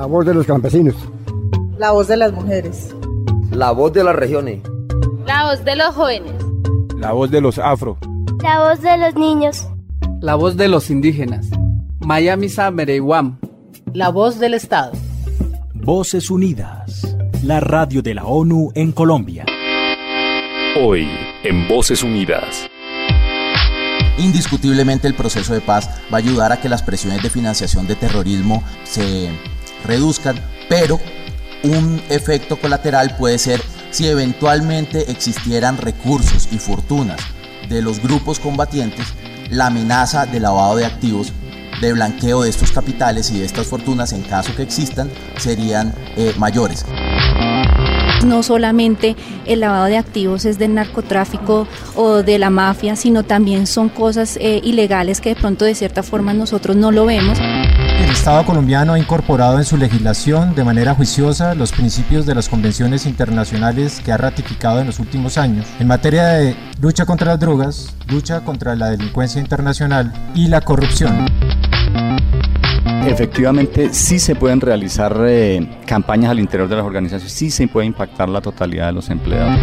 La voz de los campesinos. La voz de las mujeres. La voz de las regiones. La voz de los jóvenes. La voz de los afro. La voz de los niños. La voz de los indígenas. Miami Samereyuam. La voz del Estado. Voces Unidas, la radio de la ONU en Colombia. Hoy, en Voces Unidas. Indiscutiblemente el proceso de paz va a ayudar a que las presiones de financiación de terrorismo se reduzcan, pero un efecto colateral puede ser si eventualmente existieran recursos y fortunas de los grupos combatientes, la amenaza de lavado de activos, de blanqueo de estos capitales y de estas fortunas, en caso que existan, serían mayores. No solamente el lavado de activos es del narcotráfico o de la mafia, sino también son cosas ilegales que de pronto de cierta forma nosotros no lo vemos. El Estado colombiano ha incorporado en su legislación de manera juiciosa los principios de las convenciones internacionales que ha ratificado en los últimos años en materia de lucha contra las drogas, lucha contra la delincuencia internacional y la corrupción. Efectivamente, sí se pueden realizar campañas al interior de las organizaciones, sí se puede impactar la totalidad de los empleados.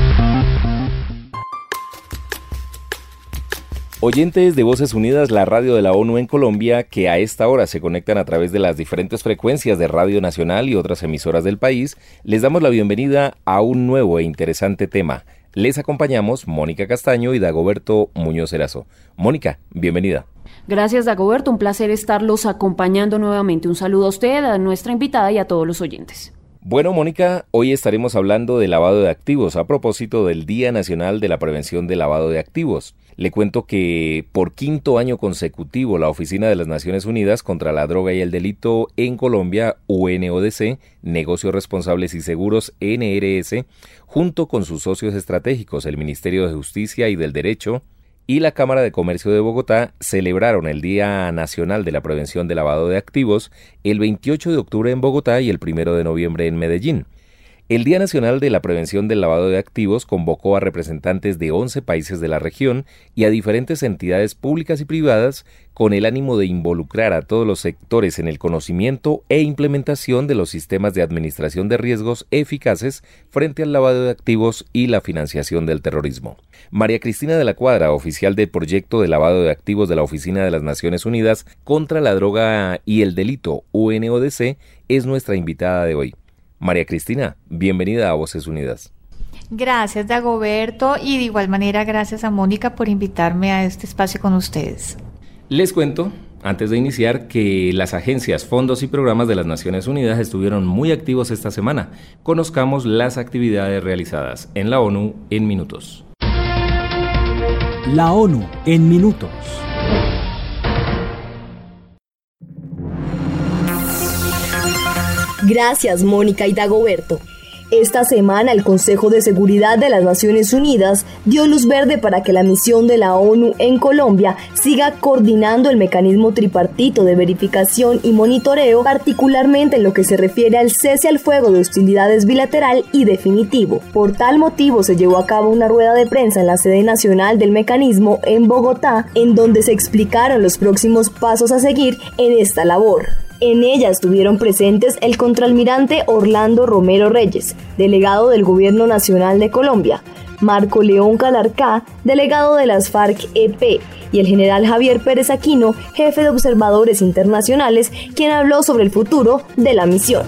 Oyentes de Voces Unidas, la radio de la ONU en Colombia, que a esta hora se conectan a través de las diferentes frecuencias de Radio Nacional y otras emisoras del país, les damos la bienvenida a un nuevo e interesante tema. Les acompañamos Mónica Castaño y Dagoberto Muñoz Erazo. Mónica, bienvenida. Gracias, Dagoberto, un placer estarlos acompañando nuevamente. Un saludo a usted, a nuestra invitada y a todos los oyentes. Bueno, Mónica, hoy estaremos hablando de lavado de activos a propósito del Día Nacional de la Prevención del Lavado de Activos. Le cuento que por quinto año consecutivo la Oficina de las Naciones Unidas contra la Droga y el Delito en Colombia, UNODC, Negocios Responsables y Seguros, NRS, junto con sus socios estratégicos, el Ministerio de Justicia y del Derecho, y la Cámara de Comercio de Bogotá celebraron el Día Nacional de la Prevención del Lavado de Activos el 28 de octubre en Bogotá y el 1 de noviembre en Medellín. El Día Nacional de la Prevención del Lavado de Activos convocó a representantes de 11 países de la región y a diferentes entidades públicas y privadas con el ánimo de involucrar a todos los sectores en el conocimiento e implementación de los sistemas de administración de riesgos eficaces frente al lavado de activos y la financiación del terrorismo. María Cristina de la Cuadra, oficial del proyecto de lavado de activos de la Oficina de las Naciones Unidas contra la Droga y el Delito, UNODC, es nuestra invitada de hoy. María Cristina, bienvenida a Voces Unidas. Gracias, Dagoberto, y de igual manera gracias a Mónica por invitarme a este espacio con ustedes. Les cuento, antes de iniciar, que las agencias, fondos y programas de las Naciones Unidas estuvieron muy activos esta semana. Conozcamos las actividades realizadas en la ONU en minutos. La ONU en minutos. Gracias, Mónica y Dagoberto. Esta semana el Consejo de Seguridad de las Naciones Unidas dio luz verde para que la misión de la ONU en Colombia siga coordinando el mecanismo tripartito de verificación y monitoreo, particularmente en lo que se refiere al cese al fuego de hostilidades bilateral y definitivo. Por tal motivo se llevó a cabo una rueda de prensa en la sede nacional del mecanismo en Bogotá, en donde se explicaron los próximos pasos a seguir en esta labor. En ella estuvieron presentes el contraalmirante Orlando Romero Reyes, delegado del Gobierno Nacional de Colombia, Marco León Calarcá, delegado de las FARC-EP, y el general Javier Pérez Aquino, jefe de observadores internacionales, quien habló sobre el futuro de la misión.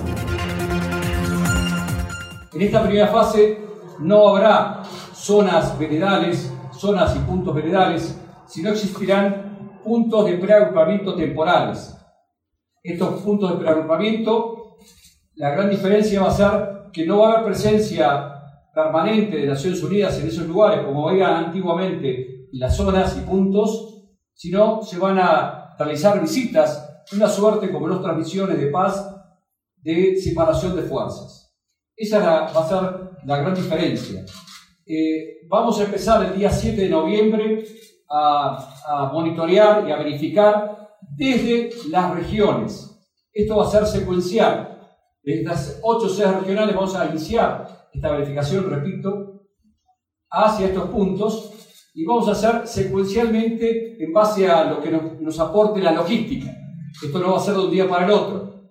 En esta primera fase no habrá zonas veredales, zonas y puntos veredales, sino existirán puntos de preagrupamiento temporales. Estos puntos de preagrupamiento, la gran diferencia va a ser que no va a haber presencia permanente de Naciones Unidas en esos lugares, como eran antiguamente las zonas y puntos, sino se van a realizar visitas, una suerte como en otras misiones de paz, de separación de fuerzas. Esa va a ser la gran diferencia. Vamos a empezar el día 7 de noviembre a monitorear y a verificar desde las regiones. Esto va a ser secuencial. Desde las 8 sedes regionales vamos a iniciar esta verificación, repito, hacia estos puntos, y vamos a hacer secuencialmente en base a lo que nos aporte la logística. Esto no va a ser de un día para el otro.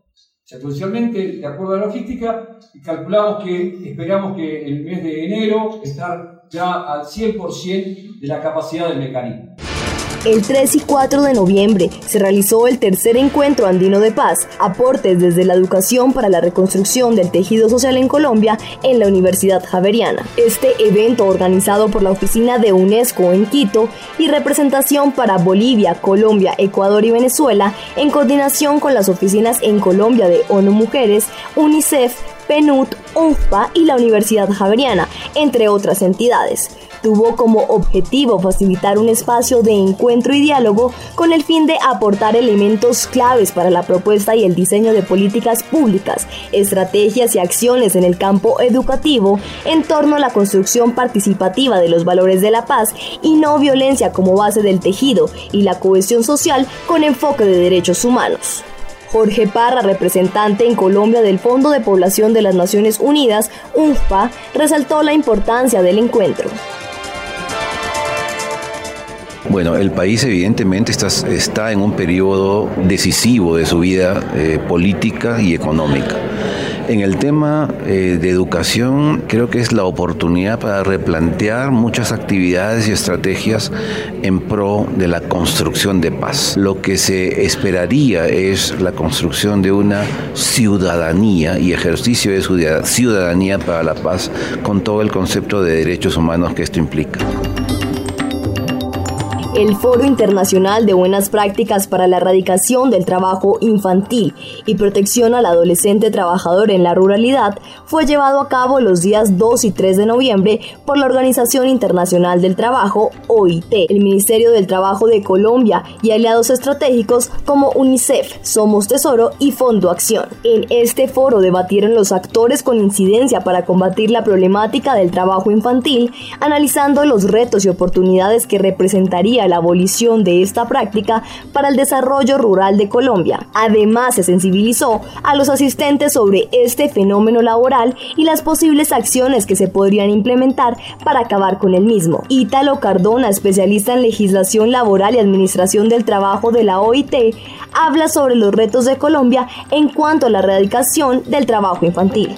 Secuencialmente, de acuerdo a la logística, esperamos que el mes de enero estar ya al 100% de la capacidad del mecanismo. El 3 y 4 de noviembre se realizó el tercer encuentro andino de paz, aportes desde la educación para la reconstrucción del tejido social en Colombia en la Universidad Javeriana. Este evento, organizado por la oficina de UNESCO en Quito y representación para Bolivia, Colombia, Ecuador y Venezuela, en coordinación con las oficinas en Colombia de ONU Mujeres, UNICEF, PNUD, UNFPA y la Universidad Javeriana, entre otras entidades. Tuvo como objetivo facilitar un espacio de encuentro y diálogo con el fin de aportar elementos claves para la propuesta y el diseño de políticas públicas, estrategias y acciones en el campo educativo en torno a la construcción participativa de los valores de la paz y no violencia como base del tejido y la cohesión social con enfoque de derechos humanos. Jorge Parra, representante en Colombia del Fondo de Población de las Naciones Unidas, UNFPA, resaltó la importancia del encuentro. Bueno, el país evidentemente está en un periodo decisivo de su vida política y económica. En el tema de educación, creo que es la oportunidad para replantear muchas actividades y estrategias en pro de la construcción de paz. Lo que se esperaría es la construcción de una ciudadanía y ejercicio de ciudadanía para la paz con todo el concepto de derechos humanos que esto implica. El Foro Internacional de Buenas Prácticas para la Erradicación del Trabajo Infantil y Protección al Adolescente Trabajador en la Ruralidad fue llevado a cabo los días 2 y 3 de noviembre por la Organización Internacional del Trabajo, OIT, el Ministerio del Trabajo de Colombia y aliados estratégicos como UNICEF, Somos Tesoro y Fondo Acción. En este foro debatieron los actores con incidencia para combatir la problemática del trabajo infantil, analizando los retos y oportunidades que representaría la abolición de esta práctica para el desarrollo rural de Colombia. Además, se sensibilizó a los asistentes sobre este fenómeno laboral y las posibles acciones que se podrían implementar para acabar con el mismo. Ítalo Cardona, especialista en legislación laboral y administración del trabajo de la OIT, habla sobre los retos de Colombia en cuanto a la erradicación del trabajo infantil.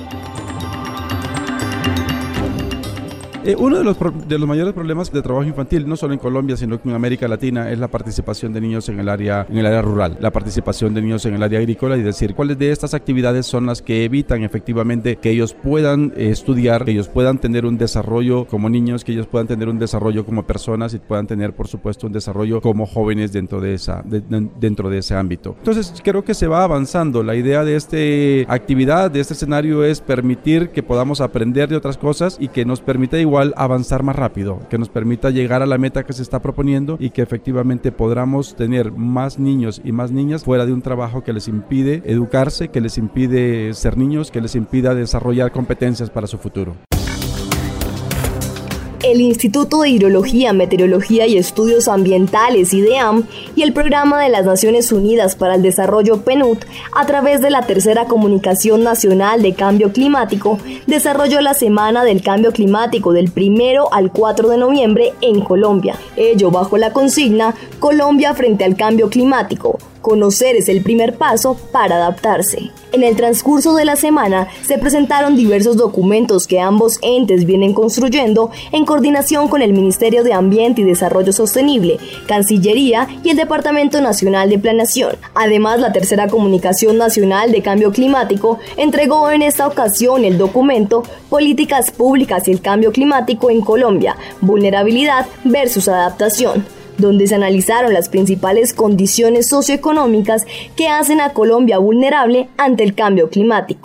Uno de los mayores problemas de trabajo infantil, no solo en Colombia, sino en América Latina, es la participación de niños en el área rural, la participación de niños en el área agrícola, y decir, cuáles de estas actividades son las que evitan efectivamente que ellos puedan estudiar, que ellos puedan tener un desarrollo como niños, que ellos puedan tener un desarrollo como personas y puedan tener, por supuesto, un desarrollo como jóvenes dentro de ese ámbito. Entonces, creo que se va avanzando. La idea de esta actividad, de este escenario, es permitir que podamos aprender de otras cosas y que nos permita igual avanzar más rápido, que nos permita llegar a la meta que se está proponiendo y que efectivamente podamos tener más niños y más niñas fuera de un trabajo que les impide educarse, que les impide ser niños, que les impida desarrollar competencias para su futuro. El Instituto de Hidrología, Meteorología y Estudios Ambientales, IDEAM, y el Programa de las Naciones Unidas para el Desarrollo, PNUD, a través de la Tercera Comunicación Nacional de Cambio Climático, desarrolló la Semana del Cambio Climático del 1 al 4 de noviembre en Colombia. Ello bajo la consigna Colombia frente al cambio climático. Conocer es el primer paso para adaptarse. En el transcurso de la semana se presentaron diversos documentos que ambos entes vienen construyendo en coordinación con el Ministerio de Ambiente y Desarrollo Sostenible, Cancillería y el Departamento Nacional de Planeación. Además, la Tercera Comunicación Nacional de Cambio Climático entregó en esta ocasión el documento Políticas Públicas y el Cambio Climático en Colombia, Vulnerabilidad versus Adaptación, donde se analizaron las principales condiciones socioeconómicas que hacen a Colombia vulnerable ante el cambio climático.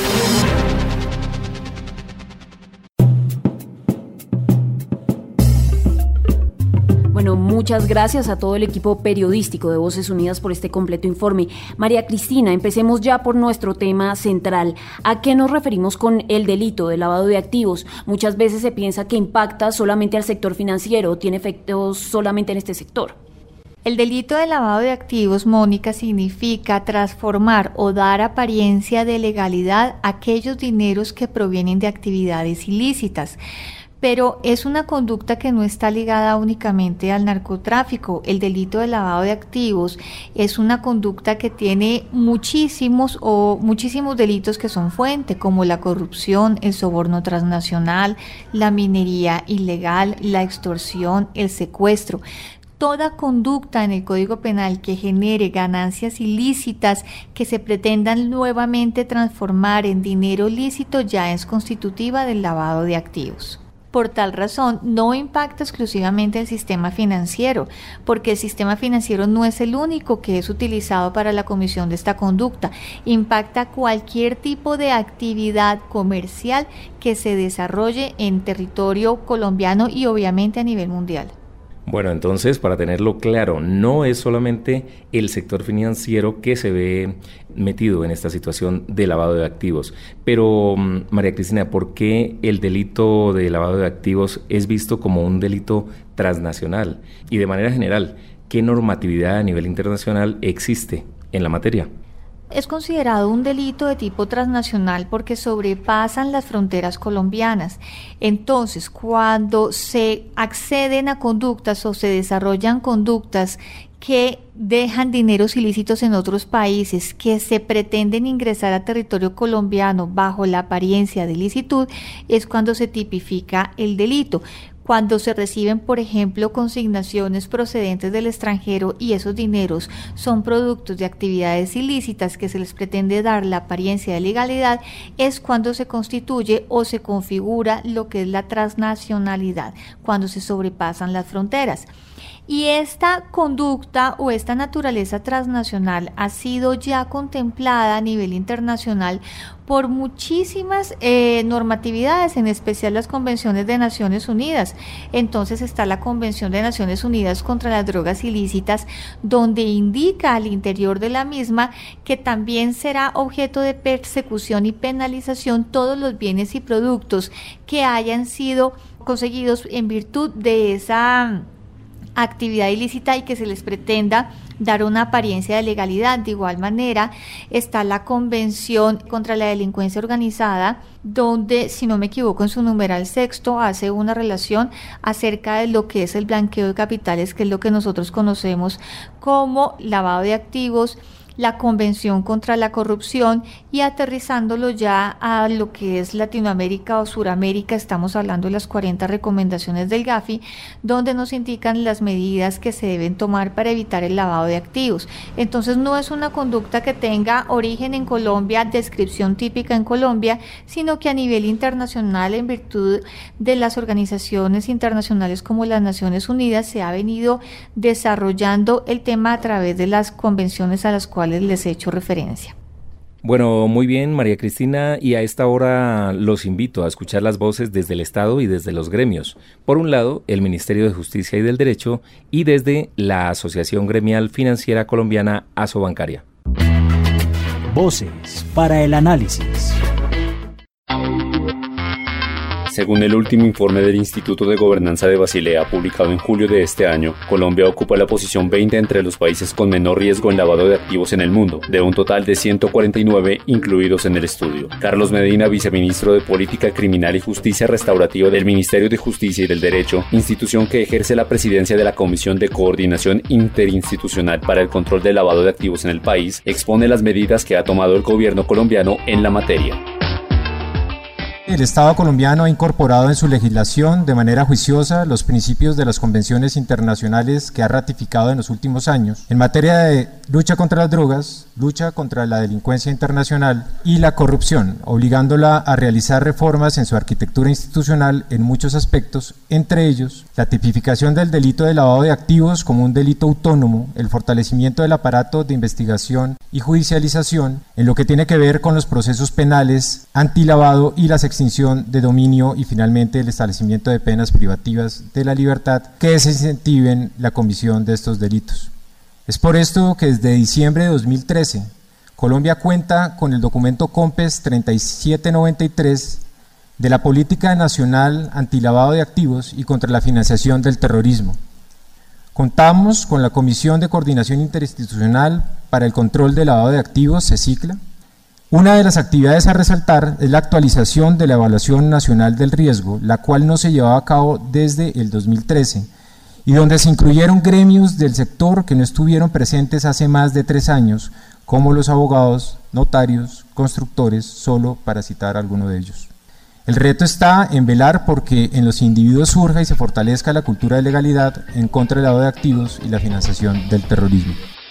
Bueno, muchas gracias a todo el equipo periodístico de Voces Unidas por este completo informe. María Cristina, empecemos ya por nuestro tema central. ¿A qué nos referimos con el delito de lavado de activos? Muchas veces se piensa que impacta solamente al sector financiero, tiene efectos solamente en este sector. El delito de lavado de activos, Mónica, significa transformar o dar apariencia de legalidad a aquellos dineros que provienen de actividades ilícitas. pero es una conducta que no está ligada únicamente al narcotráfico. El delito de lavado de activos es una conducta que tiene muchísimos delitos que son fuente, como la corrupción, el soborno transnacional, la minería ilegal, la extorsión, el secuestro. Toda conducta en el Código Penal que genere ganancias ilícitas que se pretendan nuevamente transformar en dinero lícito ya es constitutiva del lavado de activos. Por tal razón, no impacta exclusivamente el sistema financiero, porque el sistema financiero no es el único que es utilizado para la comisión de esta conducta. Impacta cualquier tipo de actividad comercial que se desarrolle en territorio colombiano y obviamente a nivel mundial. Bueno, entonces, para tenerlo claro, no es solamente el sector financiero que se ve metido en esta situación de lavado de activos. Pero, María Cristina, ¿por qué el delito de lavado de activos es visto como un delito transnacional? Y de manera general, ¿qué normatividad a nivel internacional existe en la materia? Es considerado un delito de tipo transnacional porque sobrepasan las fronteras colombianas. Entonces, cuando se acceden a conductas o se desarrollan conductas que dejan dineros ilícitos en otros países, que se pretenden ingresar a territorio colombiano bajo la apariencia de ilicitud, es cuando se tipifica el delito. Cuando se reciben, por ejemplo, consignaciones procedentes del extranjero y esos dineros son productos de actividades ilícitas que se les pretende dar la apariencia de legalidad, es cuando se constituye o se configura lo que es la transnacionalidad, cuando se sobrepasan las fronteras. Y esta conducta o esta naturaleza transnacional ha sido ya contemplada a nivel internacional por muchísimas normatividades, en especial las convenciones de Naciones Unidas. Entonces está la Convención de Naciones Unidas contra las drogas ilícitas, donde indica al interior de la misma que también será objeto de persecución y penalización todos los bienes y productos que hayan sido conseguidos en virtud de esa actividad ilícita y que se les pretenda dar una apariencia de legalidad. De igual manera está la Convención contra la Delincuencia Organizada, donde, si no me equivoco, en su numeral 6 hace una relación acerca de lo que es el blanqueo de capitales, que es lo que nosotros conocemos como lavado de activos, la Convención contra la Corrupción, y aterrizándolo ya a lo que es Latinoamérica o Suramérica, estamos hablando de las 40 recomendaciones del Gafi, donde nos indican las medidas que se deben tomar para evitar el lavado de activos. Entonces no es una conducta que tenga origen en Colombia, descripción típica en Colombia, sino que a nivel internacional, en virtud de las organizaciones internacionales como las Naciones Unidas, se ha venido desarrollando el tema a través de las convenciones a las cuales les he hecho referencia. Bueno, muy bien, María Cristina, y a esta hora los invito a escuchar las voces desde el Estado y desde los gremios. Por un lado, el Ministerio de Justicia y del Derecho, y desde la Asociación Gremial Financiera Colombiana Asobancaria. Voces para el análisis. Según el último informe del Instituto de Gobernanza de Basilea, publicado en julio de este año, Colombia ocupa la posición 20 entre los países con menor riesgo en lavado de activos en el mundo, de un total de 149 incluidos en el estudio. Carlos Medina, viceministro de Política Criminal y Justicia Restaurativa del Ministerio de Justicia y del Derecho, institución que ejerce la presidencia de la Comisión de Coordinación Interinstitucional para el Control del Lavado de Activos en el país, expone las medidas que ha tomado el gobierno colombiano en la materia. El Estado colombiano ha incorporado en su legislación de manera juiciosa los principios de las convenciones internacionales que ha ratificado en los últimos años en materia de lucha contra las drogas, lucha contra la delincuencia internacional y la corrupción, obligándola a realizar reformas en su arquitectura institucional en muchos aspectos, entre ellos la tipificación del delito de lavado de activos como un delito autónomo, el fortalecimiento del aparato de investigación y judicialización en lo que tiene que ver con los procesos penales, antilavado y las extinción de dominio y finalmente el establecimiento de penas privativas de la libertad que desincentiven la comisión de estos delitos. Es por esto que desde diciembre de 2013 Colombia cuenta con el documento COMPES 3793 de la Política Nacional Antilavado de Activos y contra la Financiación del Terrorismo. Contamos con la Comisión de Coordinación Interinstitucional para el Control del Lavado de Activos, CECICLA, Una de las actividades a resaltar es la actualización de la Evaluación Nacional del Riesgo, la cual no se llevaba a cabo desde el 2013 y donde se incluyeron gremios del sector que no estuvieron presentes hace más de 3 años, como los abogados, notarios, constructores, solo para citar alguno de ellos. El reto está en velar porque en los individuos surja y se fortalezca la cultura de legalidad en contra del lavado de activos y la financiación del terrorismo.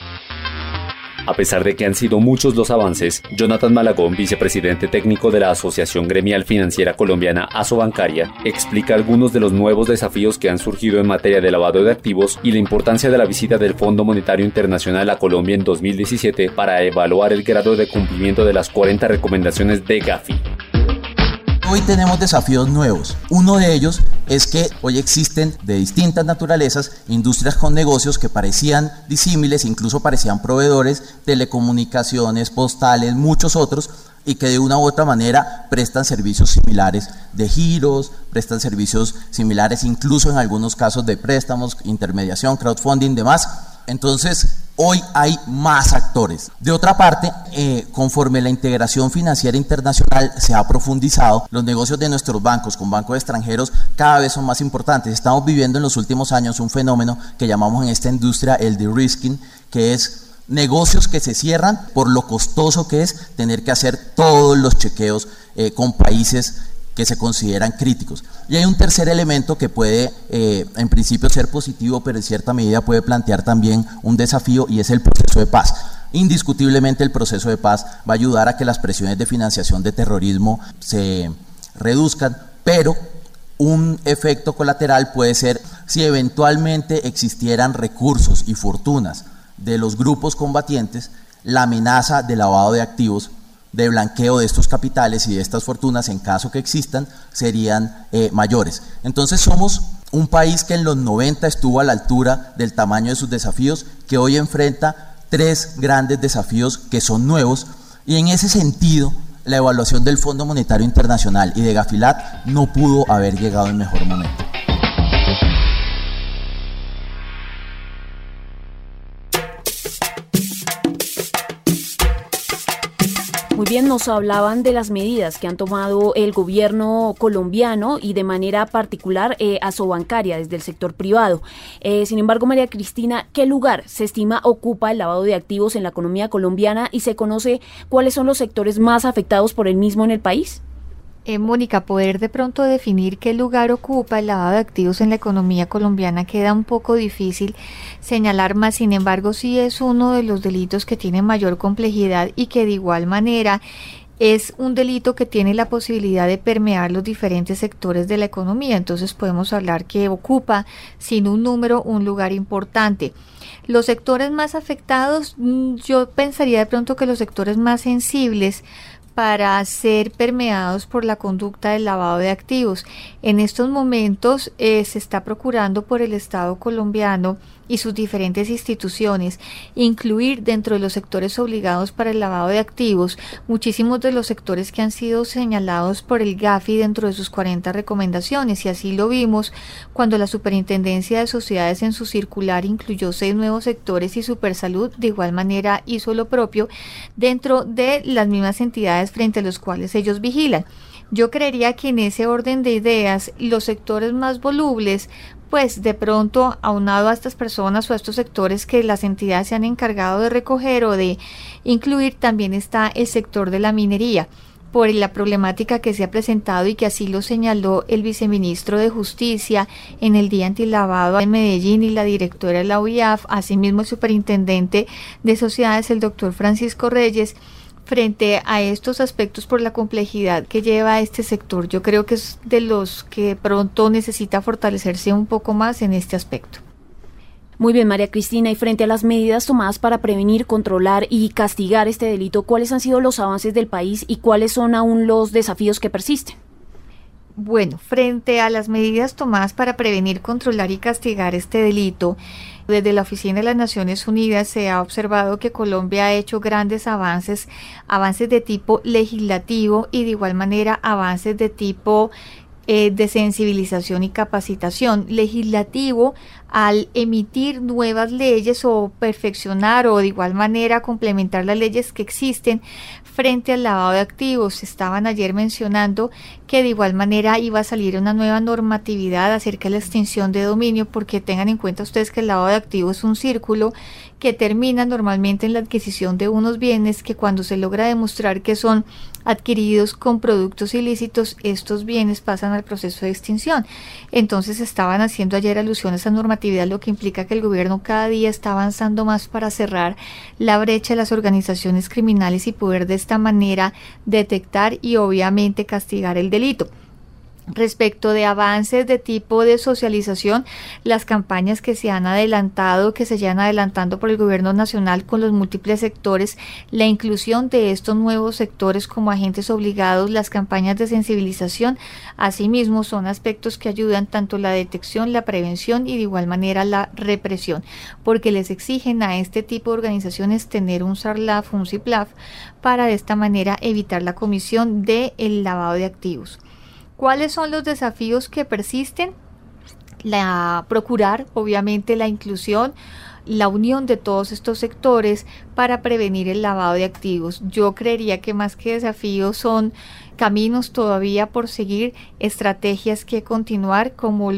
A pesar de que han sido muchos los avances, Jonathan Malagón, vicepresidente técnico de la Asociación Gremial Financiera Colombiana Asobancaria, explica algunos de los nuevos desafíos que han surgido en materia de lavado de activos y la importancia de la visita del Fondo Monetario Internacional a Colombia en 2017 para evaluar el grado de cumplimiento de las 40 recomendaciones de Gafi. Hoy tenemos desafíos nuevos. Uno de ellos es que hoy existen de distintas naturalezas industrias con negocios que parecían disímiles, incluso parecían proveedores, telecomunicaciones, postales, muchos otros, y que de una u otra manera prestan servicios similares de giros, prestan servicios similares incluso en algunos casos de préstamos, intermediación, crowdfunding, demás. Entonces, hoy hay más actores. De otra parte, conforme la integración financiera internacional se ha profundizado, los negocios de nuestros bancos con bancos extranjeros cada vez son más importantes. Estamos viviendo en los últimos años un fenómeno que llamamos en esta industria el de-risking, que es negocios que se cierran por lo costoso que es tener que hacer todos los chequeos con países que se consideran críticos. Y hay un tercer elemento que puede en principio ser positivo, pero en cierta medida puede plantear también un desafío, y es el proceso de paz. Indiscutiblemente el proceso de paz va a ayudar a que las presiones de financiación de terrorismo se reduzcan, pero un efecto colateral puede ser si eventualmente existieran recursos y fortunas de los grupos combatientes, la amenaza de lavado de activos, de blanqueo de estos capitales y de estas fortunas, en caso que existan, serían mayores. Entonces somos un país que en los 90 estuvo a la altura del tamaño de sus desafíos, que hoy enfrenta 3 grandes desafíos que son nuevos, y en ese sentido la evaluación del Fondo Monetario Internacional y de Gafilat no pudo haber llegado en mejor momento. Muy bien, nos hablaban de las medidas que han tomado el gobierno colombiano y de manera particular Asobancaria desde el sector privado. Sin embargo, María Cristina, ¿qué lugar se estima ocupa el lavado de activos en la economía colombiana y se conoce cuáles son los sectores más afectados por el mismo en el país? Mónica, poder de pronto definir qué lugar ocupa el lavado de activos en la economía colombiana queda un poco difícil señalar, más sin embargo sí es uno de los delitos que tiene mayor complejidad y que de igual manera es un delito que tiene la posibilidad de permear los diferentes sectores de la economía. Entonces podemos hablar que ocupa sin un número un lugar importante. Los sectores más afectados, yo pensaría de pronto que los sectores más sensibles para ser permeados por la conducta del lavado de activos. En estos momentos se está procurando por el Estado colombiano y sus diferentes instituciones incluir dentro de los sectores obligados para el lavado de activos muchísimos de los sectores que han sido señalados por el Gafi dentro de sus 40 recomendaciones, y así lo vimos cuando la Superintendencia de Sociedades en su circular incluyó 6 nuevos sectores y Supersalud de igual manera hizo lo propio dentro de las mismas entidades frente a los cuales ellos vigilan. Yo creería que en ese orden de ideas los sectores más volubles, pues de pronto aunado a estas personas o a estos sectores que las entidades se han encargado de recoger o de incluir, también está el sector de la minería, por la problemática que se ha presentado y que así lo señaló el viceministro de Justicia en el Día Antilavado en Medellín y la directora de la UIAF, asimismo el superintendente de sociedades, el doctor Francisco Reyes. Frente a estos aspectos por la complejidad que lleva este sector, yo creo que es de los que pronto necesita fortalecerse un poco más en este aspecto. Muy bien, María Cristina, y frente a las medidas tomadas para prevenir, controlar y castigar este delito, ¿cuáles han sido los avances del país y cuáles son aún los desafíos que persisten? Bueno, frente a las medidas tomadas para prevenir, controlar y castigar este delito, desde la Oficina de las Naciones Unidas se ha observado que Colombia ha hecho grandes avances de tipo legislativo y de igual manera avances de tipo de sensibilización y capacitación. Legislativo, al emitir nuevas leyes o perfeccionar o de igual manera complementar las leyes que existen frente al lavado de activos. Estaban ayer mencionando que de igual manera iba a salir una nueva normatividad acerca de la extinción de dominio, porque tengan en cuenta ustedes que el lavado de activos es un círculo que termina normalmente en la adquisición de unos bienes que cuando se logra demostrar que son adquiridos con productos ilícitos, estos bienes pasan al proceso de extinción. Entonces estaban haciendo ayer alusión a esa normatividad, lo que implica que el gobierno cada día está avanzando más para cerrar la brecha de las organizaciones criminales y poder de esta manera detectar y obviamente castigar el delito. Respecto de avances de tipo de socialización, las campañas que se han adelantado, que se llevan adelantando por el gobierno nacional con los múltiples sectores, la inclusión de estos nuevos sectores como agentes obligados, las campañas de sensibilización, asimismo son aspectos que ayudan tanto la detección, la prevención y de igual manera la represión, porque les exigen a este tipo de organizaciones tener un SARLAF, un CIPLAF, para de esta manera evitar la comisión del lavado de activos. ¿Cuáles son los desafíos que persisten? Procurar, obviamente, la inclusión, la unión de todos estos sectores para prevenir el lavado de activos. Yo creería que más que desafíos son caminos todavía por seguir, estrategias que continuar,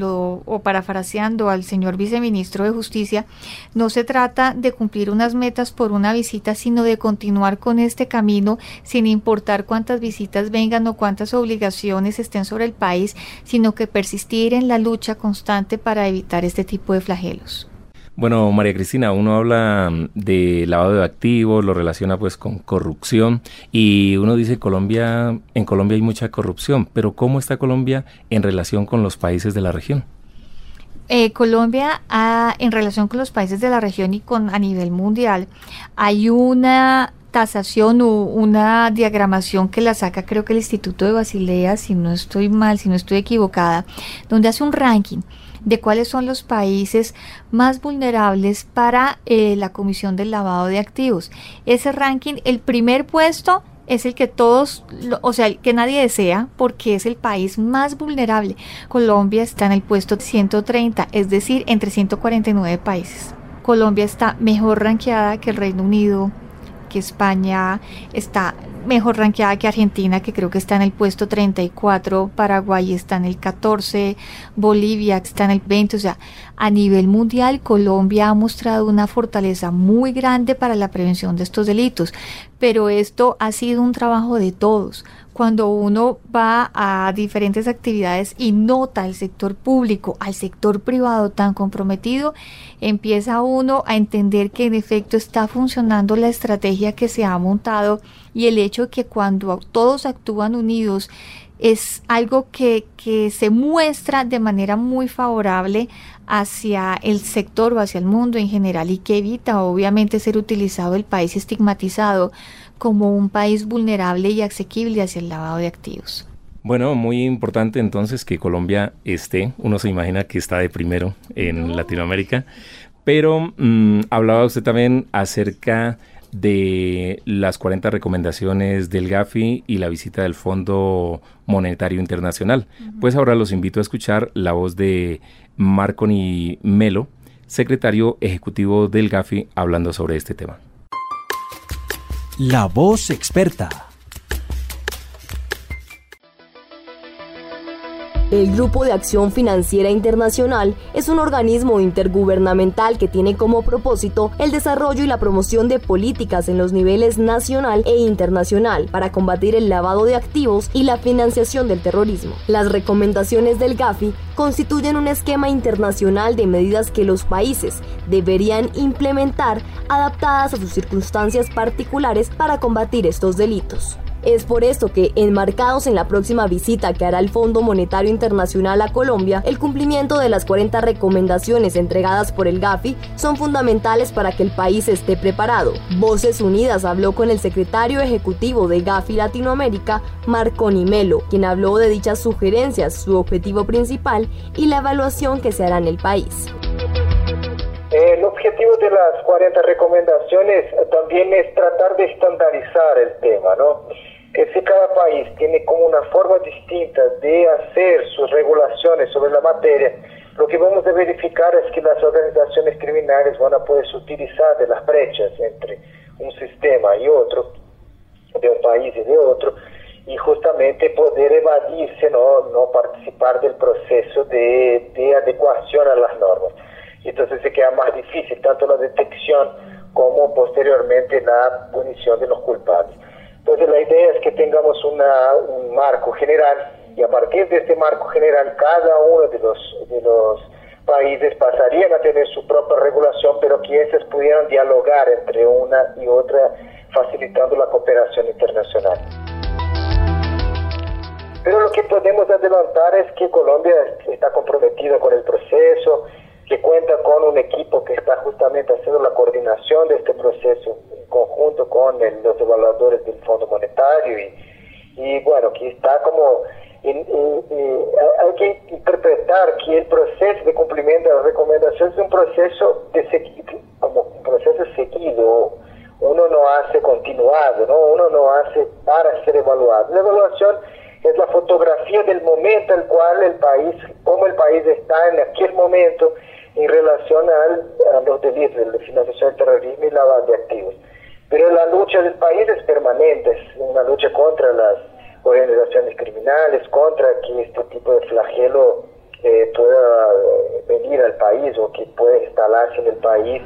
o parafraseando al señor viceministro de Justicia, no se trata de cumplir unas metas por una visita, sino de continuar con este camino sin importar cuántas visitas vengan o cuántas obligaciones estén sobre el país, sino que persistir en la lucha constante para evitar este tipo de flagelos. Bueno, María Cristina, uno habla de lavado de activos, lo relaciona pues con corrupción y uno dice en Colombia hay mucha corrupción, pero ¿cómo está Colombia en relación con los países de la región? Colombia, en relación con los países de la región y a nivel mundial, hay una tasación o una diagramación que la saca creo que el Instituto de Basilea, si no estoy equivocada, donde hace un ranking de cuáles son los países más vulnerables para la comisión del lavado de activos. Ese ranking, el primer puesto es el que que nadie desea, porque es el país más vulnerable. Colombia está en el puesto 130, es decir, entre 149 países. Colombia está mejor rankeada que el Reino Unido, que España, está mejor rankeada que Argentina, que creo que está en el puesto 34, Paraguay está en el 14, Bolivia está en el 20, o sea, a nivel mundial Colombia ha mostrado una fortaleza muy grande para la prevención de estos delitos, pero esto ha sido un trabajo de todos. Cuando uno va a diferentes actividades y nota al sector público, al sector privado tan comprometido, empieza uno a entender que en efecto está funcionando la estrategia que se ha montado, y el hecho que cuando todos actúan unidos es algo que se muestra de manera muy favorable hacia el sector o hacia el mundo en general, y que evita obviamente ser utilizado el país estigmatizado como un país vulnerable y asequible hacia el lavado de activos. Bueno, muy importante entonces que Colombia uno se imagina que está de primero en Latinoamérica, pero hablaba usted también acerca de las 40 recomendaciones del Gafi y la visita del Fondo Monetario Internacional. Pues ahora los invito a escuchar la voz de Marconi Melo, secretario ejecutivo del Gafi, hablando sobre este tema. La voz experta. El Grupo de Acción Financiera Internacional es un organismo intergubernamental que tiene como propósito el desarrollo y la promoción de políticas en los niveles nacional e internacional para combatir el lavado de activos y la financiación del terrorismo. Las recomendaciones del Gafi constituyen un esquema internacional de medidas que los países deberían implementar adaptadas a sus circunstancias particulares para combatir estos delitos. Es por esto que, enmarcados en la próxima visita que hará el Fondo Monetario Internacional a Colombia, el cumplimiento de las 40 recomendaciones entregadas por el Gafi son fundamentales para que el país esté preparado. Voces Unidas habló con el secretario ejecutivo de Gafi Latinoamérica, Marconi Melo, quien habló de dichas sugerencias, su objetivo principal y la evaluación que se hará en el país. El objetivo de las 40 recomendaciones también es tratar de estandarizar el tema, ¿no? que si cada país tiene como una forma distinta de hacer sus regulaciones sobre la materia, lo que vamos a verificar es que las organizaciones criminales van a poder utilizar de las brechas entre un sistema y otro, de un país y de otro, y justamente poder evadirse, no participar del proceso de adecuación a las normas. Y entonces se queda más difícil tanto la detección como posteriormente la punición de los culpables. Entonces la idea es que tengamos un marco general, y a partir de este marco general cada uno de los países pasarían a tener su propia regulación, pero que esas pudieran dialogar entre una y otra, facilitando la cooperación internacional. Pero lo que podemos adelantar es que Colombia está comprometida con el proceso, que cuenta con un equipo que está justamente haciendo la coordinación de este proceso en conjunto con los evaluadores del Fondo Monetario y bueno, que está como... hay que interpretar que el proceso de cumplimiento de las recomendaciones es un proceso seguido, uno no hace continuado, uno no hace para ser evaluado. La evaluación es la fotografía del momento en el cual cómo el país está en aquel momento en relación a los delitos de financiación del terrorismo y lavado de activos. Pero la lucha del país es permanente, es una lucha contra las organizaciones criminales, contra que este tipo de flagelo pueda venir al país o que pueda instalarse en el país.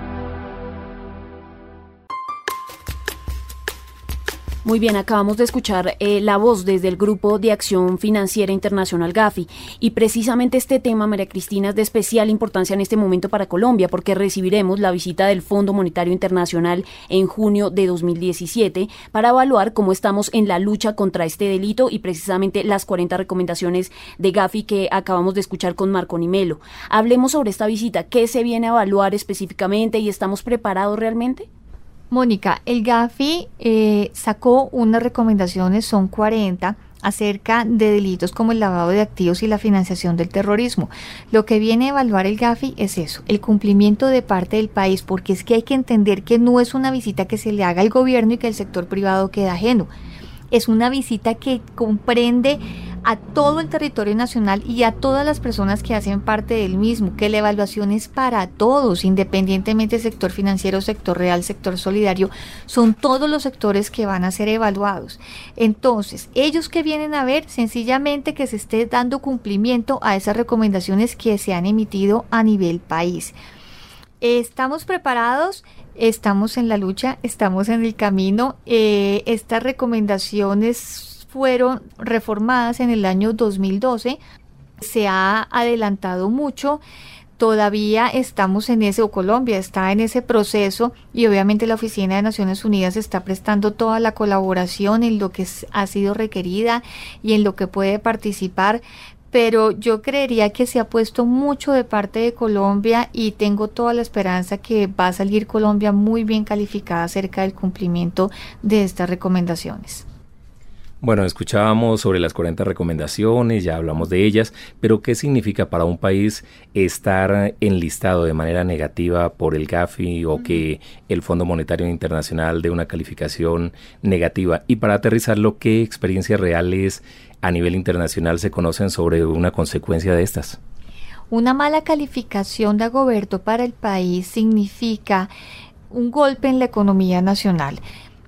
Muy bien, acabamos de escuchar la voz desde el Grupo de Acción Financiera Internacional Gafi, y precisamente este tema, María Cristina, es de especial importancia en este momento para Colombia, porque recibiremos la visita del Fondo Monetario Internacional en junio de 2017 para evaluar cómo estamos en la lucha contra este delito y precisamente las 40 recomendaciones de Gafi que acabamos de escuchar con Marco Nimelo. Hablemos sobre esta visita, ¿qué se viene a evaluar específicamente y estamos preparados realmente? Mónica, el Gafi sacó unas recomendaciones, son 40, acerca de delitos como el lavado de activos y la financiación del terrorismo. Lo que viene a evaluar el Gafi es eso, el cumplimiento de parte del país, porque es que hay que entender que no es una visita que se le haga al gobierno y que el sector privado quede ajeno. Es una visita que comprende a todo el territorio nacional y a todas las personas que hacen parte del mismo, que la evaluación es para todos, independientemente del sector financiero, sector real, sector solidario, son todos los sectores que van a ser evaluados. Entonces, ellos que vienen a ver, sencillamente que se esté dando cumplimiento a esas recomendaciones que se han emitido a nivel país. ¿Estamos preparados? Estamos en la lucha, estamos en el camino. Estas recomendaciones fueron reformadas en el año 2012. Se ha adelantado mucho. Todavía estamos en ese, o Colombia está en ese proceso, y obviamente la Oficina de Naciones Unidas está prestando toda la colaboración en lo que ha sido requerida y en lo que puede participar. Pero yo creería que se ha puesto mucho de parte de Colombia y tengo toda la esperanza que va a salir Colombia muy bien calificada acerca del cumplimiento de estas recomendaciones. Bueno, escuchábamos sobre las 40 recomendaciones, ya hablamos de ellas, pero ¿qué significa para un país estar enlistado de manera negativa por el Gafi o que el Fondo Monetario Internacional dé una calificación negativa? Y para aterrizarlo, ¿qué experiencias reales a nivel internacional se conocen sobre una consecuencia de estas? Una mala calificación de Dagoberto para el país significa un golpe en la economía nacional.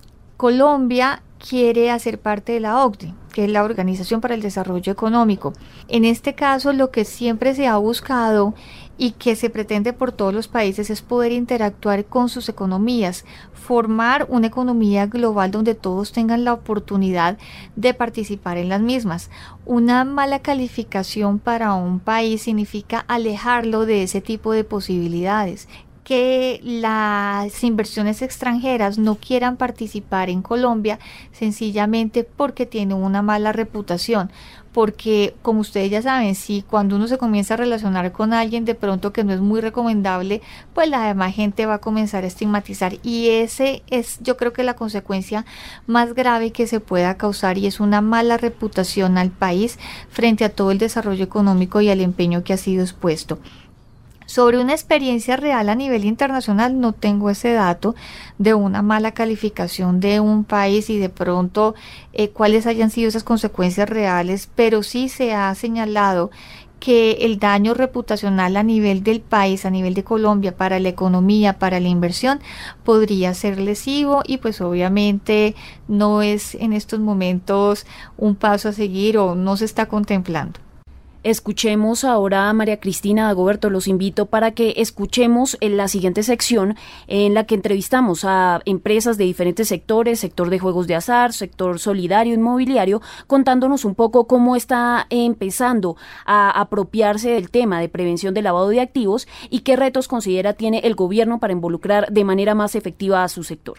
Colombia quiere hacer parte de la OCDE, que es la Organización para el Desarrollo Económico. En este caso, lo que siempre se ha buscado y que se pretende por todos los países es poder interactuar con sus economías, formar una economía global donde todos tengan la oportunidad de participar en las mismas. Una mala calificación para un país significa alejarlo de ese tipo de posibilidades, que las inversiones extranjeras no quieran participar en Colombia sencillamente porque tiene una mala reputación, porque como ustedes ya saben, si cuando uno se comienza a relacionar con alguien de pronto que no es muy recomendable, pues la demás gente va a comenzar a estigmatizar, y ese es, yo creo que la consecuencia más grave que se pueda causar, y es una mala reputación al país frente a todo el desarrollo económico y al empeño que ha sido expuesto. Sobre una experiencia real a nivel internacional no tengo ese dato de una mala calificación de un país y de pronto cuáles hayan sido esas consecuencias reales, pero sí se ha señalado que el daño reputacional a nivel del país, a nivel de Colombia, para la economía, para la inversión, podría ser lesivo y pues obviamente no es en estos momentos un paso a seguir o no se está contemplando. Escuchemos ahora a María Cristina Dagoberto. Los invito para que escuchemos en la siguiente sección en la que entrevistamos a empresas de diferentes sectores, sector de juegos de azar, sector solidario, inmobiliario, contándonos un poco cómo está empezando a apropiarse del tema de prevención del lavado de activos y qué retos considera tiene el gobierno para involucrar de manera más efectiva a su sector.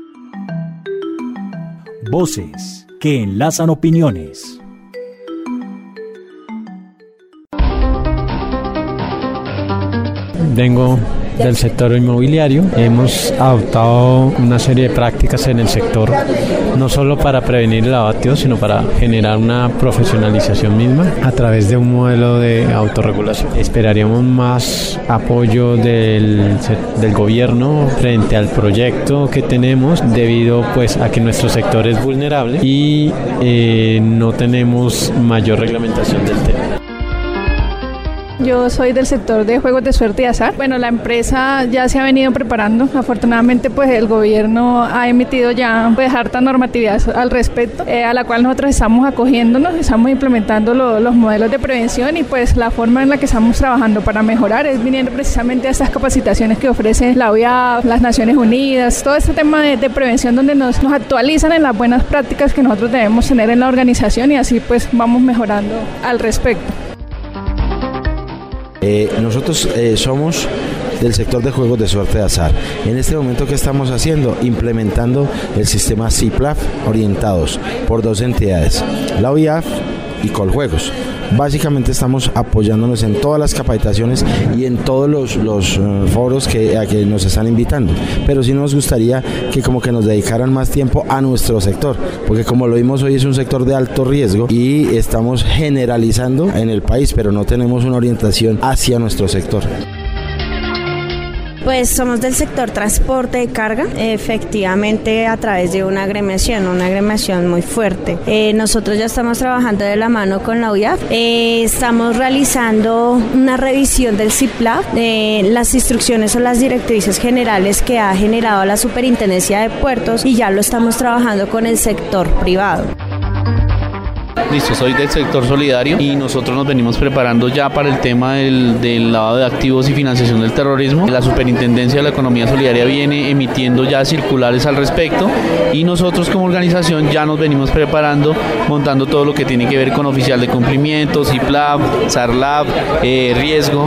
Voces que enlazan opiniones. Vengo del sector inmobiliario. Hemos adoptado una serie de prácticas en el sector, no solo para prevenir el lavado de activos, sino para generar una profesionalización misma a través de un modelo de autorregulación. Esperaríamos más apoyo del gobierno frente al proyecto que tenemos, debido pues a que nuestro sector es vulnerable y no tenemos mayor reglamentación del tema. Yo soy del sector de juegos de suerte y azar. Bueno, la empresa ya se ha venido preparando. Afortunadamente, pues el gobierno ha emitido ya harta normatividad al respecto, a la cual nosotros estamos acogiéndonos, estamos implementando los modelos de prevención y pues la forma en la que estamos trabajando para mejorar es viniendo precisamente a estas capacitaciones que ofrece la OIA, las Naciones Unidas, todo este tema de prevención donde nos actualizan en las buenas prácticas que nosotros debemos tener en la organización y así pues vamos mejorando al respecto. Nosotros somos del sector de juegos de suerte de azar. En este momento, ¿qué estamos haciendo? Implementando el sistema CIPLAF orientados por dos entidades, la OIAF y Coljuegos. Básicamente estamos apoyándonos en todas las capacitaciones y en todos los foros a que nos están invitando, pero sí nos gustaría que como que nos dedicaran más tiempo a nuestro sector, porque como lo vimos hoy es un sector de alto riesgo y estamos generalizando en el país, pero no tenemos una orientación hacia nuestro sector. Pues somos del sector transporte de carga, efectivamente a través de una agremiación muy fuerte. Nosotros ya estamos trabajando de la mano con la OIAF, estamos realizando una revisión del CIPLAF, las instrucciones o las directrices generales que ha generado la Superintendencia de Puertos y ya lo estamos trabajando con el sector privado. Listo, soy del sector solidario y nosotros nos venimos preparando ya para el tema del lavado de activos y financiación del terrorismo. La Superintendencia de la Economía Solidaria viene emitiendo ya circulares al respecto y nosotros como organización ya nos venimos preparando, montando todo lo que tiene que ver con oficial de cumplimiento, CIPLAF, SARLAF, riesgo.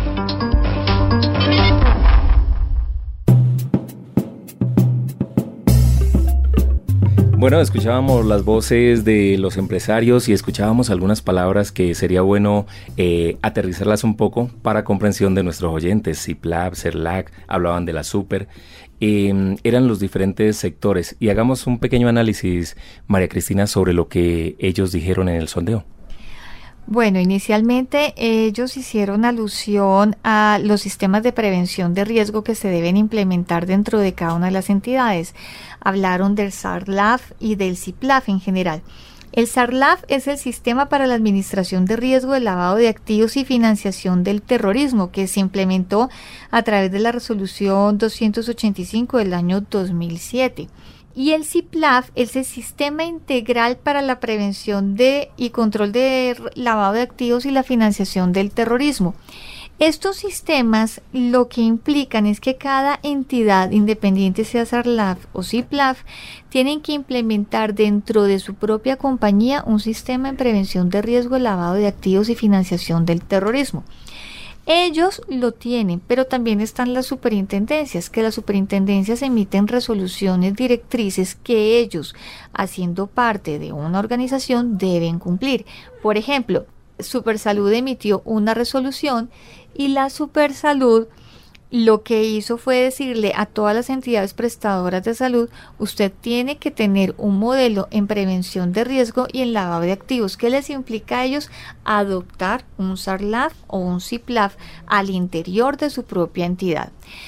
Bueno, escuchábamos las voces de los empresarios y escuchábamos algunas palabras que sería bueno aterrizarlas un poco para comprensión de nuestros oyentes. CIPLAF, CERLAC, hablaban de la Super, eran los diferentes sectores. Y hagamos un pequeño análisis, María Cristina, sobre lo que ellos dijeron en el sondeo. Bueno, inicialmente ellos hicieron alusión a los sistemas de prevención de riesgo que se deben implementar dentro de cada una de las entidades. Hablaron del SARLAF y del CIPLAF en general. El SARLAF es el Sistema para la Administración de Riesgo del Lavado de Activos y Financiación del Terrorismo, que se implementó a través de la Resolución 285 del año 2007. Y el CIPLAF es el Sistema Integral para la Prevención y Control de Lavado de Activos y la Financiación del Terrorismo. Estos sistemas lo que implican es que cada entidad, independiente sea SARLAF o CIPLAF, tienen que implementar dentro de su propia compañía un sistema de prevención de riesgo de lavado de activos y financiación del terrorismo. Ellos lo tienen, pero también están las superintendencias, que las superintendencias emiten resoluciones directrices que ellos, haciendo parte de una organización, deben cumplir. Por ejemplo, Supersalud emitió una resolución y la Supersalud lo que hizo fue decirle a todas las entidades prestadoras de salud, usted tiene que tener un modelo en prevención de riesgo y en lavado de activos. ¿Qué les implica a ellos? Adoptar un SARLAF o un CIPLAF al interior de su propia entidad.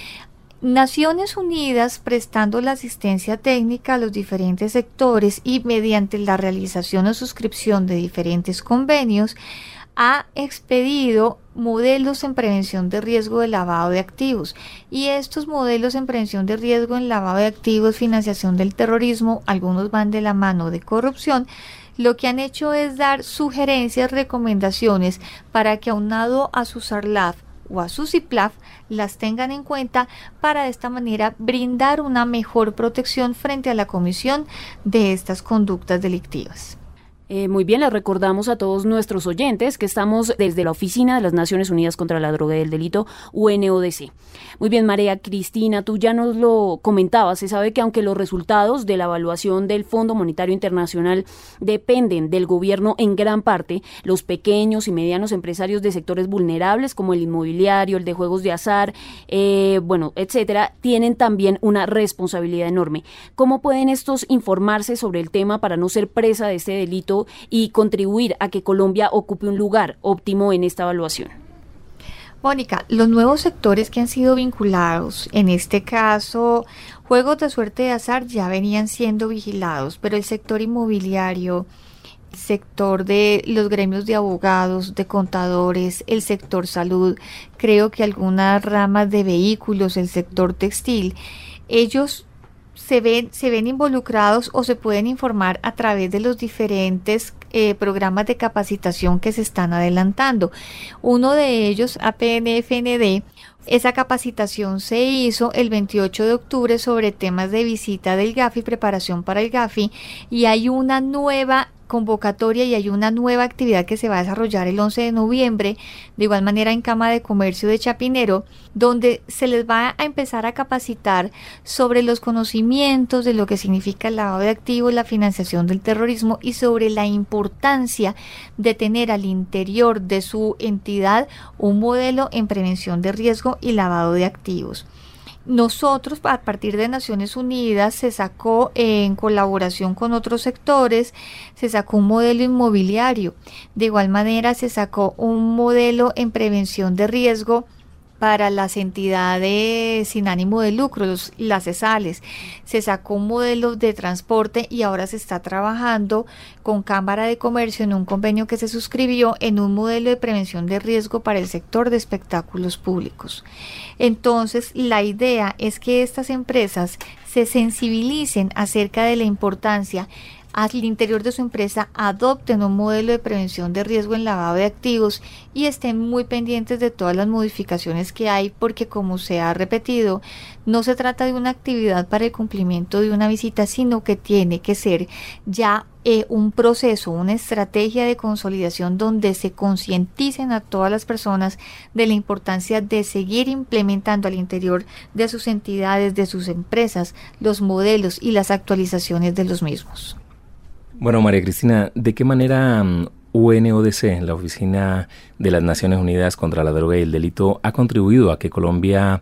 Naciones Unidas, prestando la asistencia técnica a los diferentes sectores y mediante la realización o suscripción de diferentes convenios, ha expedido modelos en prevención de riesgo de lavado de activos, y estos modelos en prevención de riesgo en lavado de activos, financiación del terrorismo, algunos van de la mano de corrupción, lo que han hecho es dar sugerencias, recomendaciones para que aunado a su SARLAF o a su CIPLAF las tengan en cuenta para de esta manera brindar una mejor protección frente a la comisión de estas conductas delictivas. Muy bien, les recordamos a todos nuestros oyentes que estamos desde la Oficina de las Naciones Unidas contra la Droga y el Delito, UNODC. Muy bien, María Cristina, tú ya nos lo comentabas, se sabe que aunque los resultados de la evaluación del Fondo Monetario Internacional dependen del gobierno en gran parte, los pequeños y medianos empresarios de sectores vulnerables como el inmobiliario, el de juegos de azar, etcétera, tienen también una responsabilidad enorme. ¿Cómo pueden estos informarse sobre el tema para no ser presa de este delito y contribuir a que Colombia ocupe un lugar óptimo en esta evaluación? Mónica, los nuevos sectores que han sido vinculados, en este caso juegos de suerte de azar, ya venían siendo vigilados, pero el sector inmobiliario, el sector de los gremios de abogados, de contadores, el sector salud, creo que algunas ramas de vehículos, el sector textil, ellos se ven involucrados o se pueden informar a través de los diferentes programas de capacitación que se están adelantando. Uno de ellos, APNFND, esa capacitación se hizo el 28 de octubre sobre temas de visita del GAFI, preparación para el GAFI, y hay una nueva convocatoria y hay una nueva actividad que se va a desarrollar el 11 de noviembre, de igual manera en Cámara de Comercio de Chapinero, donde se les va a empezar a capacitar sobre los conocimientos de lo que significa el lavado de activos, la financiación del terrorismo y sobre la importancia de tener al interior de su entidad un modelo en prevención de riesgo y lavado de activos. Nosotros, a partir de Naciones Unidas, se sacó en colaboración con otros sectores, se sacó un modelo inmobiliario. De igual manera, se sacó un modelo en prevención de riesgo para las entidades sin ánimo de lucro, las ESALES. Se sacó un modelo de transporte y ahora se está trabajando con Cámara de Comercio en un convenio que se suscribió en un modelo de prevención de riesgo para el sector de espectáculos públicos. Entonces, la idea es que estas empresas se sensibilicen acerca de la importancia al interior de su empresa, adopten un modelo de prevención de riesgo en lavado de activos y estén muy pendientes de todas las modificaciones que hay, porque como se ha repetido, no se trata de una actividad para el cumplimiento de una visita, sino que tiene que ser ya un proceso, una estrategia de consolidación donde se concienticen a todas las personas de la importancia de seguir implementando al interior de sus entidades, de sus empresas, los modelos y las actualizaciones de los mismos. Bueno, María Cristina, ¿de qué manera UNODC, la Oficina de las Naciones Unidas contra la Droga y el Delito, ha contribuido a que Colombia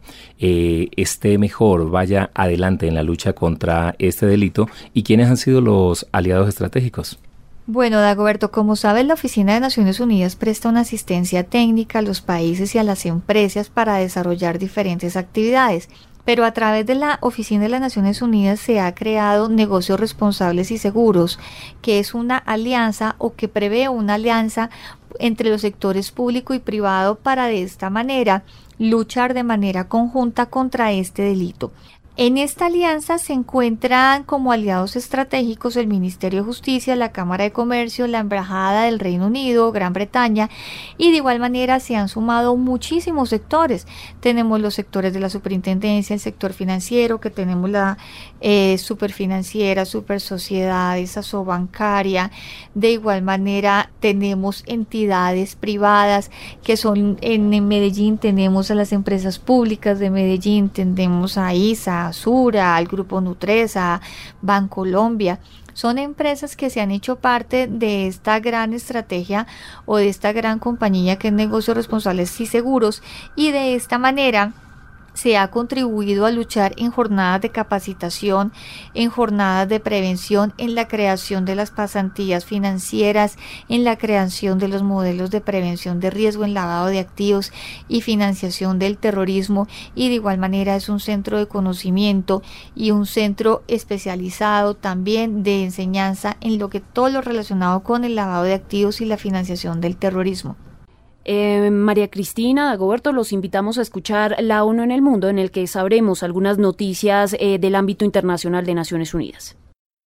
esté mejor, vaya adelante en la lucha contra este delito? ¿Y quiénes han sido los aliados estratégicos? Bueno, Dagoberto, como sabes, la Oficina de Naciones Unidas presta una asistencia técnica a los países y a las empresas para desarrollar diferentes actividades. Pero a través de la Oficina de las Naciones Unidas se ha creado Negocios Responsables y Seguros, que es una alianza o que prevé una alianza entre los sectores público y privado para de esta manera luchar de manera conjunta contra este delito. En esta alianza se encuentran como aliados estratégicos el Ministerio de Justicia, la Cámara de Comercio, la Embajada del Reino Unido, Gran Bretaña, y de igual manera se han sumado muchísimos sectores. Tenemos los sectores de la superintendencia, el sector financiero, que tenemos la superfinanciera, supersociedades, asobancaria. De igual manera tenemos entidades privadas que son en Medellín, tenemos a las empresas públicas de Medellín, tenemos a ISA, Sura, al Grupo Nutresa, Bancolombia. Son empresas que se han hecho parte de esta gran estrategia o de esta gran compañía que es Negocios Responsables y Seguros, y de esta manera se ha contribuido a luchar en jornadas de capacitación, en jornadas de prevención, en la creación de las pasantías financieras, en la creación de los modelos de prevención de riesgo en lavado de activos y financiación del terrorismo, y de igual manera es un centro de conocimiento y un centro especializado también de enseñanza en todo lo relacionado con el lavado de activos y la financiación del terrorismo. María Cristina Dagoberto, los invitamos a escuchar La ONU en el Mundo, en el que sabremos algunas noticias del ámbito internacional de Naciones Unidas.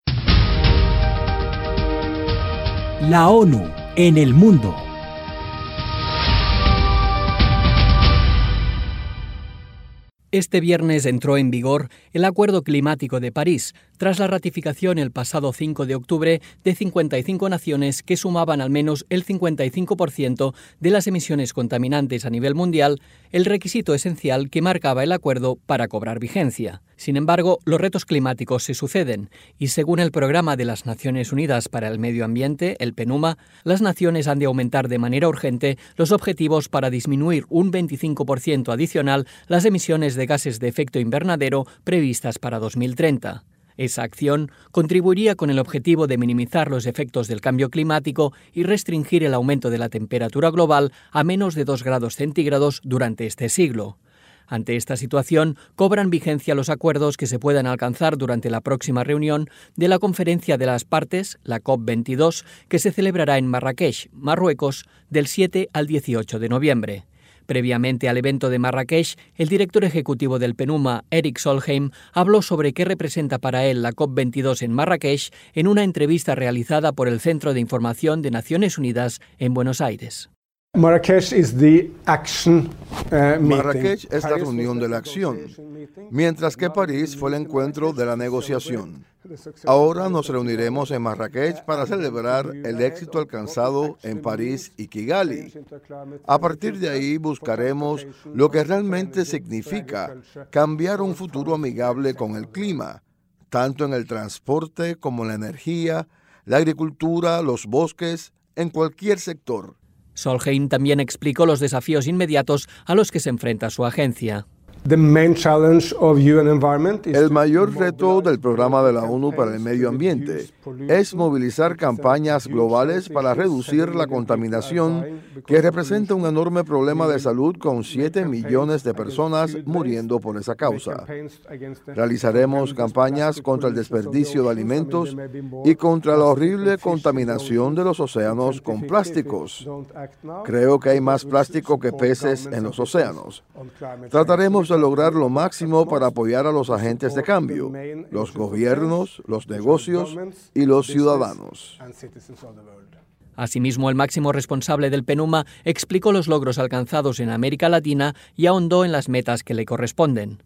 La ONU en el Mundo. Este viernes entró en vigor el Acuerdo Climático de París, tras la ratificación el pasado 5 de octubre de 55 naciones que sumaban al menos el 55% de las emisiones contaminantes a nivel mundial, el requisito esencial que marcaba el acuerdo para cobrar vigencia. Sin embargo, los retos climáticos se suceden y, según el Programa de las Naciones Unidas para el Medio Ambiente, el PNUMA, las naciones han de aumentar de manera urgente los objetivos para disminuir un 25% adicional las emisiones de gases de efecto invernadero previstas para 2030. Esa acción contribuiría con el objetivo de minimizar los efectos del cambio climático y restringir el aumento de la temperatura global a menos de 2 grados centígrados durante este siglo. Ante esta situación, cobran vigencia los acuerdos que se puedan alcanzar durante la próxima reunión de la Conferencia de las Partes, la COP22, que se celebrará en Marrakech, Marruecos, del 7 al 18 de noviembre. Previamente al evento de Marrakech, el director ejecutivo del PNUMA, Erik Solheim, habló sobre qué representa para él la COP22 en Marrakech en una entrevista realizada por el Centro de Información de Naciones Unidas en Buenos Aires. Marrakech es la reunión de la acción, mientras que París fue el encuentro de la negociación. Ahora nos reuniremos en Marrakech para celebrar el éxito alcanzado en París y Kigali. A partir de ahí buscaremos lo que realmente significa cambiar un futuro amigable con el clima, tanto en el transporte como en la energía, la agricultura, los bosques, en cualquier sector. Solheim también explicó los desafíos inmediatos a los que se enfrenta su agencia. El mayor reto del programa de la ONU para el medio ambiente es movilizar campañas globales para reducir la contaminación, que representa un enorme problema de salud con 7 millones de personas muriendo por esa causa. Realizaremos campañas contra el desperdicio de alimentos y contra la horrible contaminación de los océanos con plásticos. Creo que hay más plástico que peces en los océanos. Trataremos de lograr lo máximo para apoyar a los agentes de cambio, los gobiernos, los negocios y los ciudadanos. Asimismo, el máximo responsable del PNUMA explicó los logros alcanzados en América Latina y ahondó en las metas que le corresponden.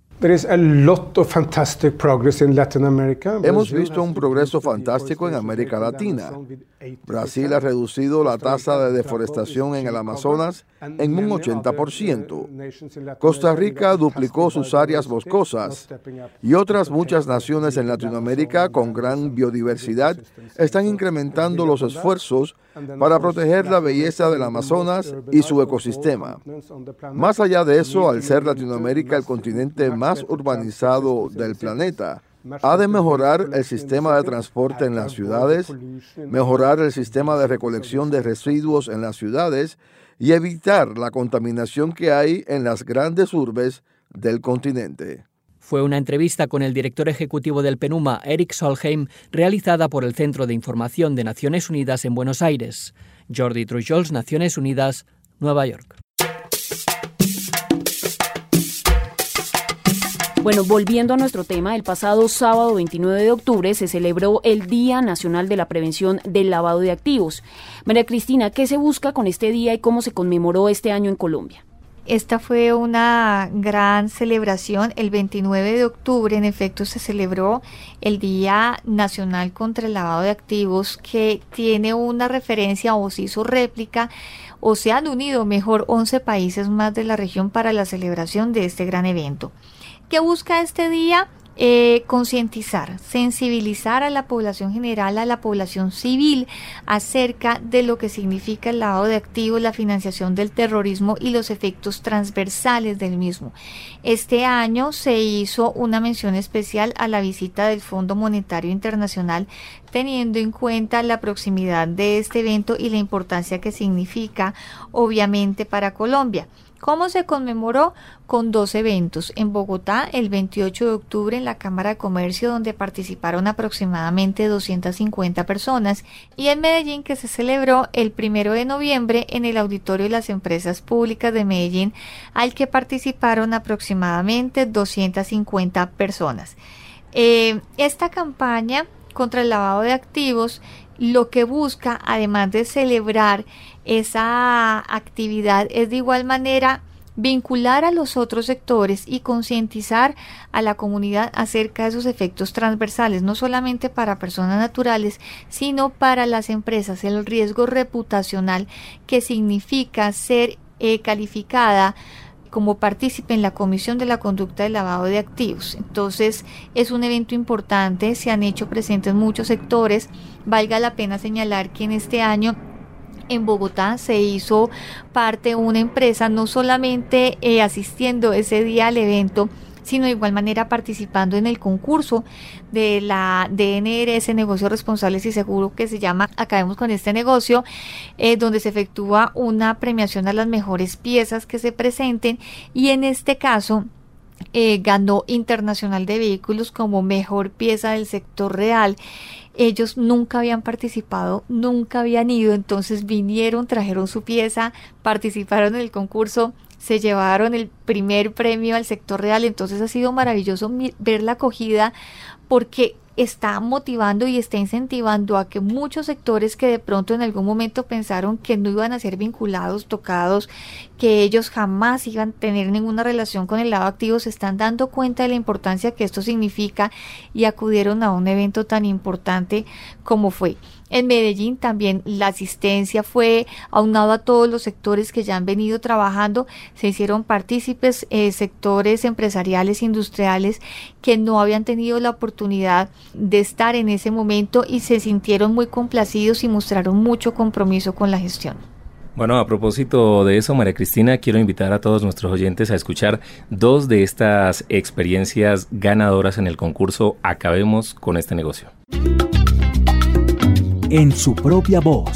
Hemos visto un progreso fantástico en América Latina. Brasil ha reducido la tasa de deforestación en el Amazonas en un 80%. Costa Rica duplicó sus áreas boscosas y otras muchas naciones en Latinoamérica con gran biodiversidad están incrementando los esfuerzos para proteger la belleza del Amazonas y su ecosistema. Más allá de eso, al ser Latinoamérica el continente más urbanizado del planeta, ha de mejorar el sistema de transporte en las ciudades, mejorar el sistema de recolección de residuos en las ciudades y evitar la contaminación que hay en las grandes urbes del continente. Fue una entrevista con el director ejecutivo del PNUMA, Erik Solheim, realizada por el Centro de Información de Naciones Unidas en Buenos Aires. Jordi Trujols, Naciones Unidas, Nueva York. Bueno, volviendo a nuestro tema, el pasado sábado 29 de octubre se celebró el Día Nacional de la Prevención del Lavado de Activos. María Cristina, ¿qué se busca con este día y cómo se conmemoró este año en Colombia? Esta fue una gran celebración. El 29 de octubre, en efecto, se celebró el Día Nacional contra el Lavado de Activos, que tiene una referencia o se hizo réplica, o se han unido, mejor, 11 países más de la región para la celebración de este gran evento. ¿Qué busca este día? concientizar, sensibilizar a la población general, a la población civil acerca de lo que significa el lavado de activos, la financiación del terrorismo y los efectos transversales del mismo. Este año se hizo una mención especial a la visita del Fondo Monetario Internacional, teniendo en cuenta la proximidad de este evento y la importancia que significa, obviamente, para Colombia. ¿Cómo se conmemoró? Con 2 eventos. En Bogotá, el 28 de octubre, en la Cámara de Comercio, donde participaron aproximadamente 250 personas, y en Medellín, que se celebró el 1 de noviembre en el Auditorio de las Empresas Públicas de Medellín, al que participaron aproximadamente 250 personas. Esta campaña contra el lavado de activos lo que busca, además de celebrar esa actividad, es de igual manera vincular a los otros sectores y concientizar a la comunidad acerca de sus efectos transversales, no solamente para personas naturales, sino para las empresas, el riesgo reputacional que significa ser calificada como partícipe en la Comisión de la Conducta del Lavado de Activos. Entonces, es un evento importante, se han hecho presentes muchos sectores. Valga la pena señalar que en este año en Bogotá se hizo parte una empresa, no solamente asistiendo ese día al evento, sino de igual manera participando en el concurso de la DNRS, Negocios Responsables y Seguro, que se llama Acabemos con este negocio, donde se efectúa una premiación a las mejores piezas que se presenten, y en este caso ganó Internacional de Vehículos como mejor pieza del sector real. Ellos nunca habían participado, nunca habían ido, entonces vinieron, trajeron su pieza, participaron en el concurso, se llevaron el primer premio al sector real. Entonces ha sido maravilloso ver la acogida, porque está motivando y está incentivando a que muchos sectores que de pronto en algún momento pensaron que no iban a ser vinculados, tocados, que ellos jamás iban a tener ninguna relación con el lavado de activos, se están dando cuenta de la importancia que esto significa y acudieron a un evento tan importante como fue. En Medellín también la asistencia fue aunado a todos los sectores que ya han venido trabajando, se hicieron partícipes sectores empresariales, industriales que no habían tenido la oportunidad de estar en ese momento y se sintieron muy complacidos y mostraron mucho compromiso con la gestión. Bueno, a propósito de eso, María Cristina, quiero invitar a todos nuestros oyentes a escuchar 2 de estas experiencias ganadoras en el concurso Acabemos con este negocio. En su propia voz.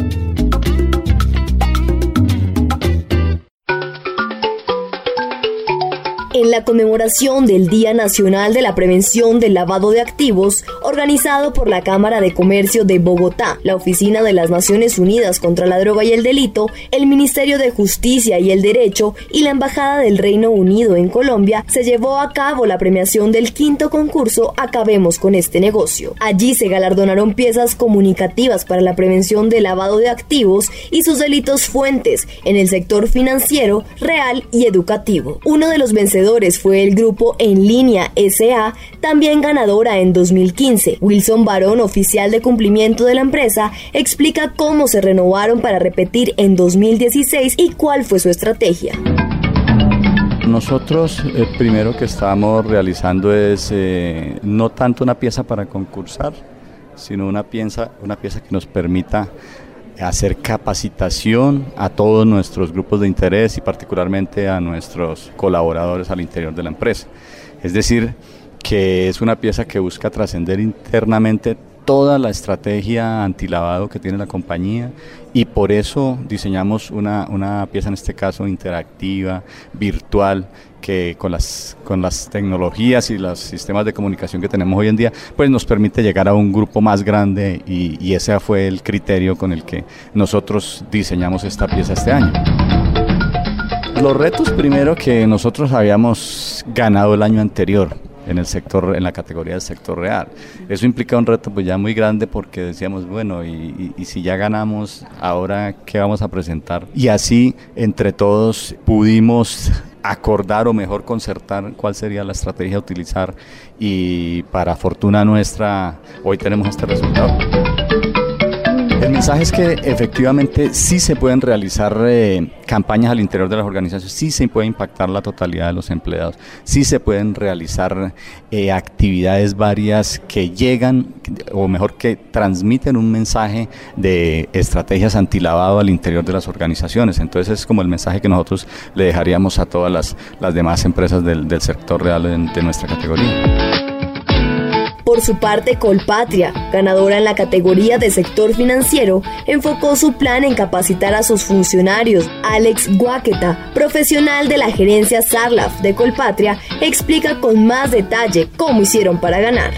En la conmemoración del Día Nacional de la Prevención del Lavado de Activos, organizado por la Cámara de Comercio de Bogotá, la Oficina de las Naciones Unidas contra la Droga y el Delito, el Ministerio de Justicia y el Derecho y la Embajada del Reino Unido en Colombia, se llevó a cabo la premiación del 5º concurso Acabemos con este negocio. Allí se galardonaron piezas comunicativas para la prevención del lavado de activos y sus delitos fuentes en el sector financiero, real y educativo. Uno de los vencedores fue el grupo En Línea S.A., también ganadora en 2015. Wilson Barón, oficial de cumplimiento de la empresa, explica cómo se renovaron para repetir en 2016 y cuál fue su estrategia. Nosotros primero que estamos realizando es no tanto una pieza para concursar, sino una pieza que nos permita hacer capacitación a todos nuestros grupos de interés y particularmente a nuestros colaboradores al interior de la empresa. Es decir, que es una pieza que busca trascender internamente toda la estrategia antilavado que tiene la compañía, y por eso diseñamos una pieza en este caso interactiva, virtual, que con las tecnologías y los sistemas de comunicación que tenemos hoy en día, pues nos permite llegar a un grupo más grande, y ese fue el criterio con el que nosotros diseñamos esta pieza este año. Los retos, primero, que nosotros habíamos ganado el año anterior en la categoría del sector real. Eso implica un reto pues ya muy grande, porque decíamos, bueno, y si ya ganamos, ahora ¿qué vamos a presentar? Y así entre todos pudimos acordar, o mejor concertar, cuál sería la estrategia a utilizar, y para fortuna nuestra hoy tenemos este resultado. El mensaje es que efectivamente sí se pueden realizar campañas al interior de las organizaciones, sí se puede impactar la totalidad de los empleados, sí se pueden realizar actividades varias que llegan, o mejor que transmiten un mensaje de estrategias antilavado al interior de las organizaciones. Entonces es como el mensaje que nosotros le dejaríamos a todas las demás empresas del sector real de nuestra categoría. Por su parte, Colpatria, ganadora en la categoría de sector financiero, enfocó su plan en capacitar a sus funcionarios. Alex Guaqueta, profesional de la gerencia Sarlaf de Colpatria, explica con más detalle cómo hicieron para ganar.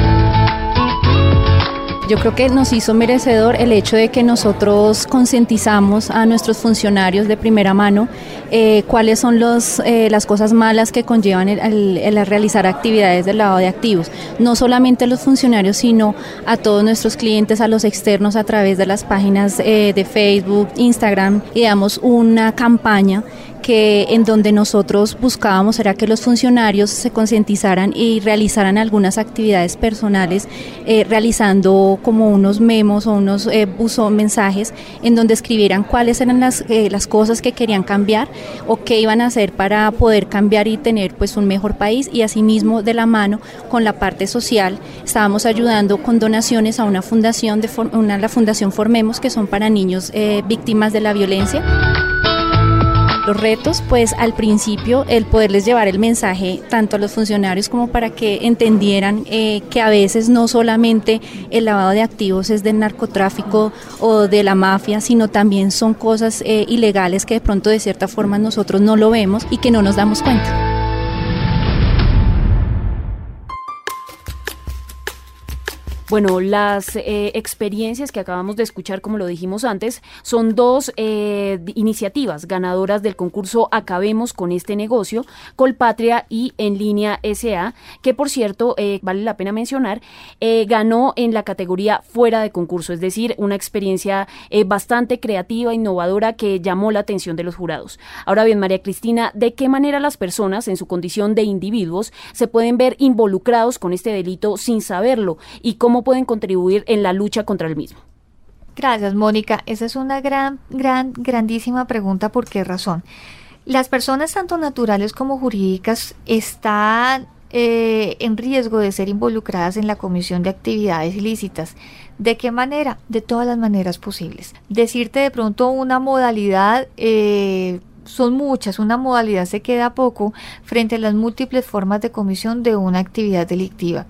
Yo creo que nos hizo merecedor el hecho de que nosotros concientizamos a nuestros funcionarios de primera mano cuáles son las cosas malas que conllevan el realizar actividades de lavado de activos. No solamente a los funcionarios, sino a todos nuestros clientes, a los externos a través de las páginas de Facebook, Instagram, y damos una campaña en donde nosotros buscábamos era que los funcionarios se concientizaran y realizaran algunas actividades personales, realizando como unos memos o unos mensajes en donde escribieran cuáles eran las cosas que querían cambiar o qué iban a hacer para poder cambiar y tener pues un mejor país. Y asimismo, de la mano con la parte social, estábamos ayudando con donaciones a una fundación, la Fundación Formemos, que son para niños víctimas de la violencia. Los retos, pues al principio el poderles llevar el mensaje tanto a los funcionarios como para que entendieran que a veces no solamente el lavado de activos es del narcotráfico o de la mafia, sino también son cosas ilegales que de pronto de cierta forma nosotros no lo vemos y que no nos damos cuenta. Bueno, las experiencias que acabamos de escuchar, como lo dijimos antes, son dos iniciativas ganadoras del concurso Acabemos con este negocio, Colpatria y En Línea S.A., que por cierto, vale la pena mencionar, ganó en la categoría fuera de concurso, es decir, una experiencia bastante creativa, innovadora, que llamó la atención de los jurados. Ahora bien, María Cristina, ¿de qué manera las personas, en su condición de individuos, se pueden ver involucrados con este delito sin saberlo, y cómo pueden contribuir en la lucha contra el mismo? Gracias, Mónica. Esa es una grandísima pregunta. ¿Por qué razón? Las personas, tanto naturales como jurídicas, están en riesgo de ser involucradas en la comisión de actividades ilícitas. ¿De qué manera? De todas las maneras posibles. Decirte de pronto una modalidad, son muchas, una modalidad se queda poco frente a las múltiples formas de comisión de una actividad delictiva.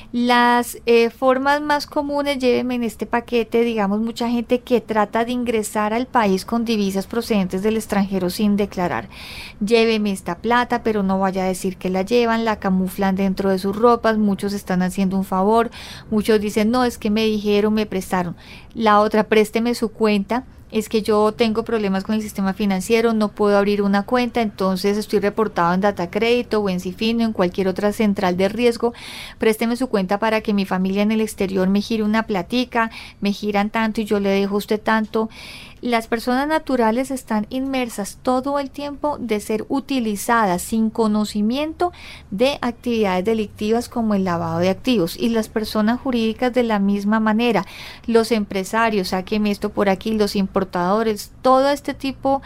Las formas más comunes, lléveme en este paquete, digamos, mucha gente que trata de ingresar al país con divisas procedentes del extranjero sin declarar. Lléveme esta plata, pero no vaya a decir que la llevan, la camuflan dentro de sus ropas, muchos están haciendo un favor, muchos dicen, no, es que me dijeron, me prestaron. La otra, présteme su cuenta. Es que yo tengo problemas con el sistema financiero, no puedo abrir una cuenta, entonces estoy reportado en Data Crédito o en Cifino, en cualquier otra central de riesgo. Présteme su cuenta para que mi familia en el exterior me gire una platica, me giran tanto y yo le dejo a usted tanto. Las personas naturales están inmersas todo el tiempo de ser utilizadas sin conocimiento de actividades delictivas como el lavado de activos, y las personas jurídicas de la misma manera. Los empresarios, sáquenme esto por aquí, los importadores, todo este tipo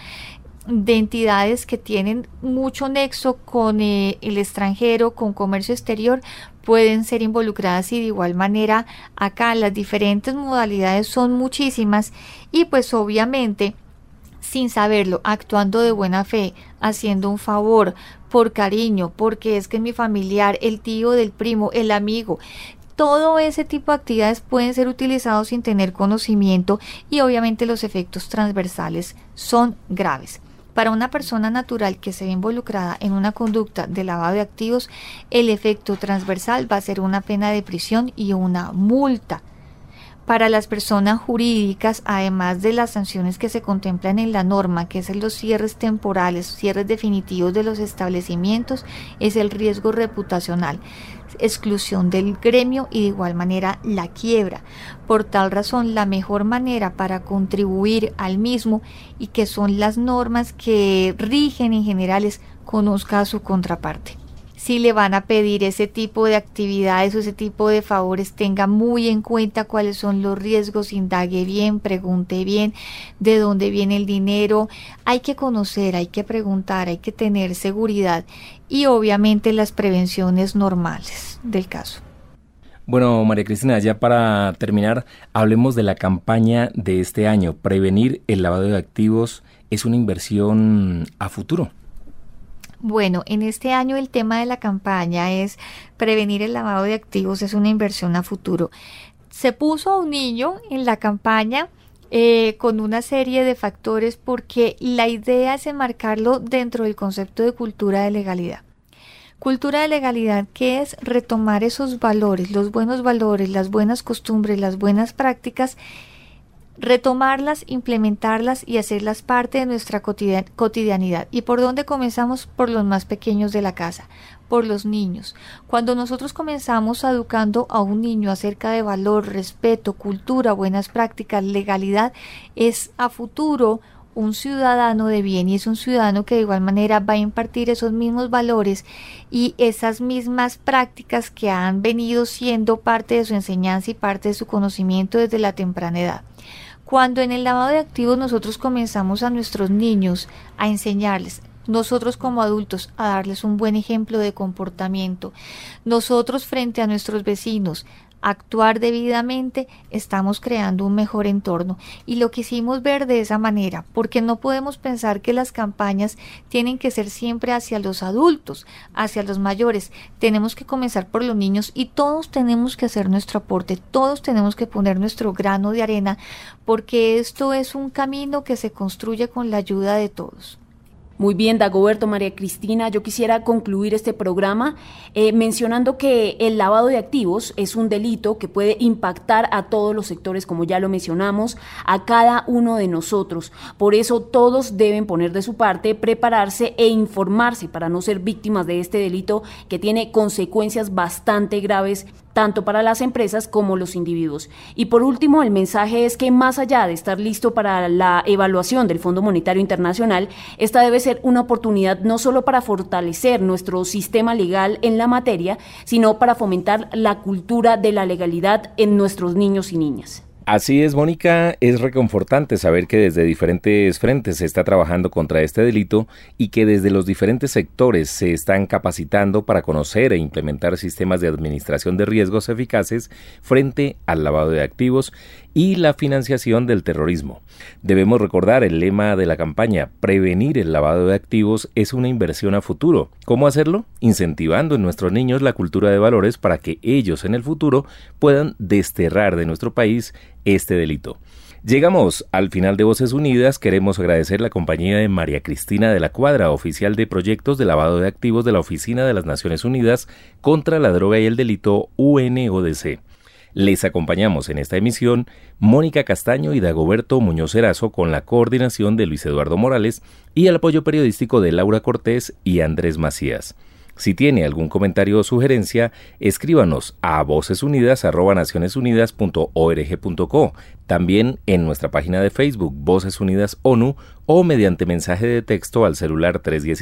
de entidades que tienen mucho nexo con el extranjero, con comercio exterior, pueden ser involucradas, y de igual manera acá las diferentes modalidades son muchísimas, y pues obviamente sin saberlo, actuando de buena fe, haciendo un favor por cariño, porque es que mi familiar, el tío del primo, el amigo, todo ese tipo de actividades pueden ser utilizados sin tener conocimiento, y obviamente los efectos transversales son graves. Para una persona natural que se ve involucrada en una conducta de lavado de activos, el efecto transversal va a ser una pena de prisión y una multa. Para las personas jurídicas, además de las sanciones que se contemplan en la norma, que es los cierres temporales, cierres definitivos de los establecimientos, es el riesgo reputacional, exclusión del gremio y de igual manera la quiebra. Por tal razón, la mejor manera para contribuir al mismo, y que son las normas que rigen en general, es conozca a su contraparte. si le van a pedir ese tipo de actividades o ese tipo de favores, tenga muy en cuenta cuáles son los riesgos, indague bien, pregunte bien de dónde viene el dinero. Hay que conocer, hay que preguntar, hay que tener seguridad y obviamente las prevenciones normales del caso. Bueno, María Cristina, ya para terminar, hablemos de la campaña de este año. Prevenir el lavado de activos es una inversión a futuro. Bueno, en este año el tema de la campaña es prevenir el lavado de activos, es una inversión a futuro. Se puso a un niño en la campaña con una serie de factores porque la idea es enmarcarlo dentro del concepto de cultura de legalidad. Cultura de legalidad, que es retomar esos valores, los buenos valores, las buenas costumbres, las buenas prácticas, retomarlas, implementarlas y hacerlas parte de nuestra cotidianidad. ¿Y por dónde comenzamos? Por los más pequeños de la casa, por los niños. Cuando nosotros comenzamos educando a un niño acerca de valor, respeto, cultura, buenas prácticas, legalidad, es a futuro un ciudadano de bien y es un ciudadano que de igual manera va a impartir esos mismos valores y esas mismas prácticas que han venido siendo parte de su enseñanza y parte de su conocimiento desde la temprana edad. Cuando en el lavado de activos nosotros comenzamos a nuestros niños a enseñarles, nosotros como adultos a darles un buen ejemplo de comportamiento, nosotros frente a nuestros vecinos actuar debidamente, estamos creando un mejor entorno y lo quisimos ver de esa manera, porque no podemos pensar que las campañas tienen que ser siempre hacia los adultos, hacia los mayores. Tenemos que comenzar por los niños y todos tenemos que hacer nuestro aporte, todos tenemos que poner nuestro grano de arena, porque esto es un camino que se construye con la ayuda de todos. Muy bien, Dagoberto, María Cristina, yo quisiera concluir este programa mencionando que el lavado de activos es un delito que puede impactar a todos los sectores, como ya lo mencionamos, a cada uno de nosotros. Por eso todos deben poner de su parte, prepararse e informarse para no ser víctimas de este delito que tiene consecuencias bastante graves tanto para las empresas como los individuos. Y por último, el mensaje es que más allá de estar listo para la evaluación del Fondo Monetario Internacional, esta debe ser una oportunidad no solo para fortalecer nuestro sistema legal en la materia, sino para fomentar la cultura de la legalidad en nuestros niños y niñas. Así es, Mónica, es reconfortante saber que desde diferentes frentes se está trabajando contra este delito y que desde los diferentes sectores se están capacitando para conocer e implementar sistemas de administración de riesgos eficaces frente al lavado de activos y la financiación del terrorismo. Debemos recordar el lema de la campaña: prevenir el lavado de activos es una inversión a futuro. ¿Cómo hacerlo? Incentivando en nuestros niños la cultura de valores para que ellos en el futuro puedan desterrar de nuestro país este delito. Llegamos al final de Voces Unidas. Queremos agradecer la compañía de María Cristina de la Cuadra, oficial de proyectos de lavado de activos de la Oficina de las Naciones Unidas contra la Droga y el Delito, UNODC. Les acompañamos en esta emisión Mónica Castaño y Dagoberto Muñoz Erazo, con la coordinación de Luis Eduardo Morales y el apoyo periodístico de Laura Cortés y Andrés Macías. Si tiene algún comentario o sugerencia, escríbanos a vocesunidas@nacionesunidas.org.co, también en nuestra página de Facebook Voces Unidas ONU o mediante mensaje de texto al celular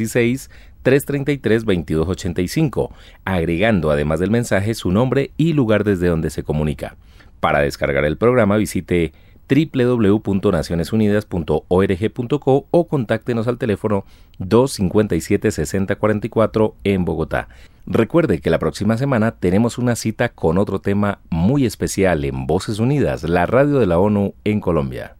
316-333-2285, agregando además del mensaje su nombre y lugar desde donde se comunica. Para descargar el programa visite www.nacionesunidas.org.co o contáctenos al teléfono 257-6044 en Bogotá. Recuerde que la próxima semana tenemos una cita con otro tema muy especial en Voces Unidas, la radio de la ONU en Colombia.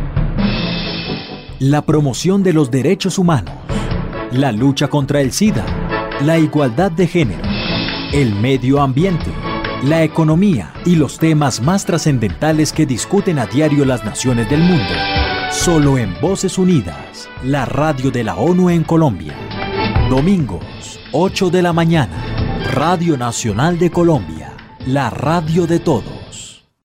La promoción de los derechos humanos, la lucha contra el SIDA, la igualdad de género, el medio ambiente, la economía y los temas más trascendentales que discuten a diario las naciones del mundo. Solo en Voces Unidas, la radio de la ONU en Colombia. Domingos, 8 de la mañana. Radio Nacional de Colombia, la radio de todos.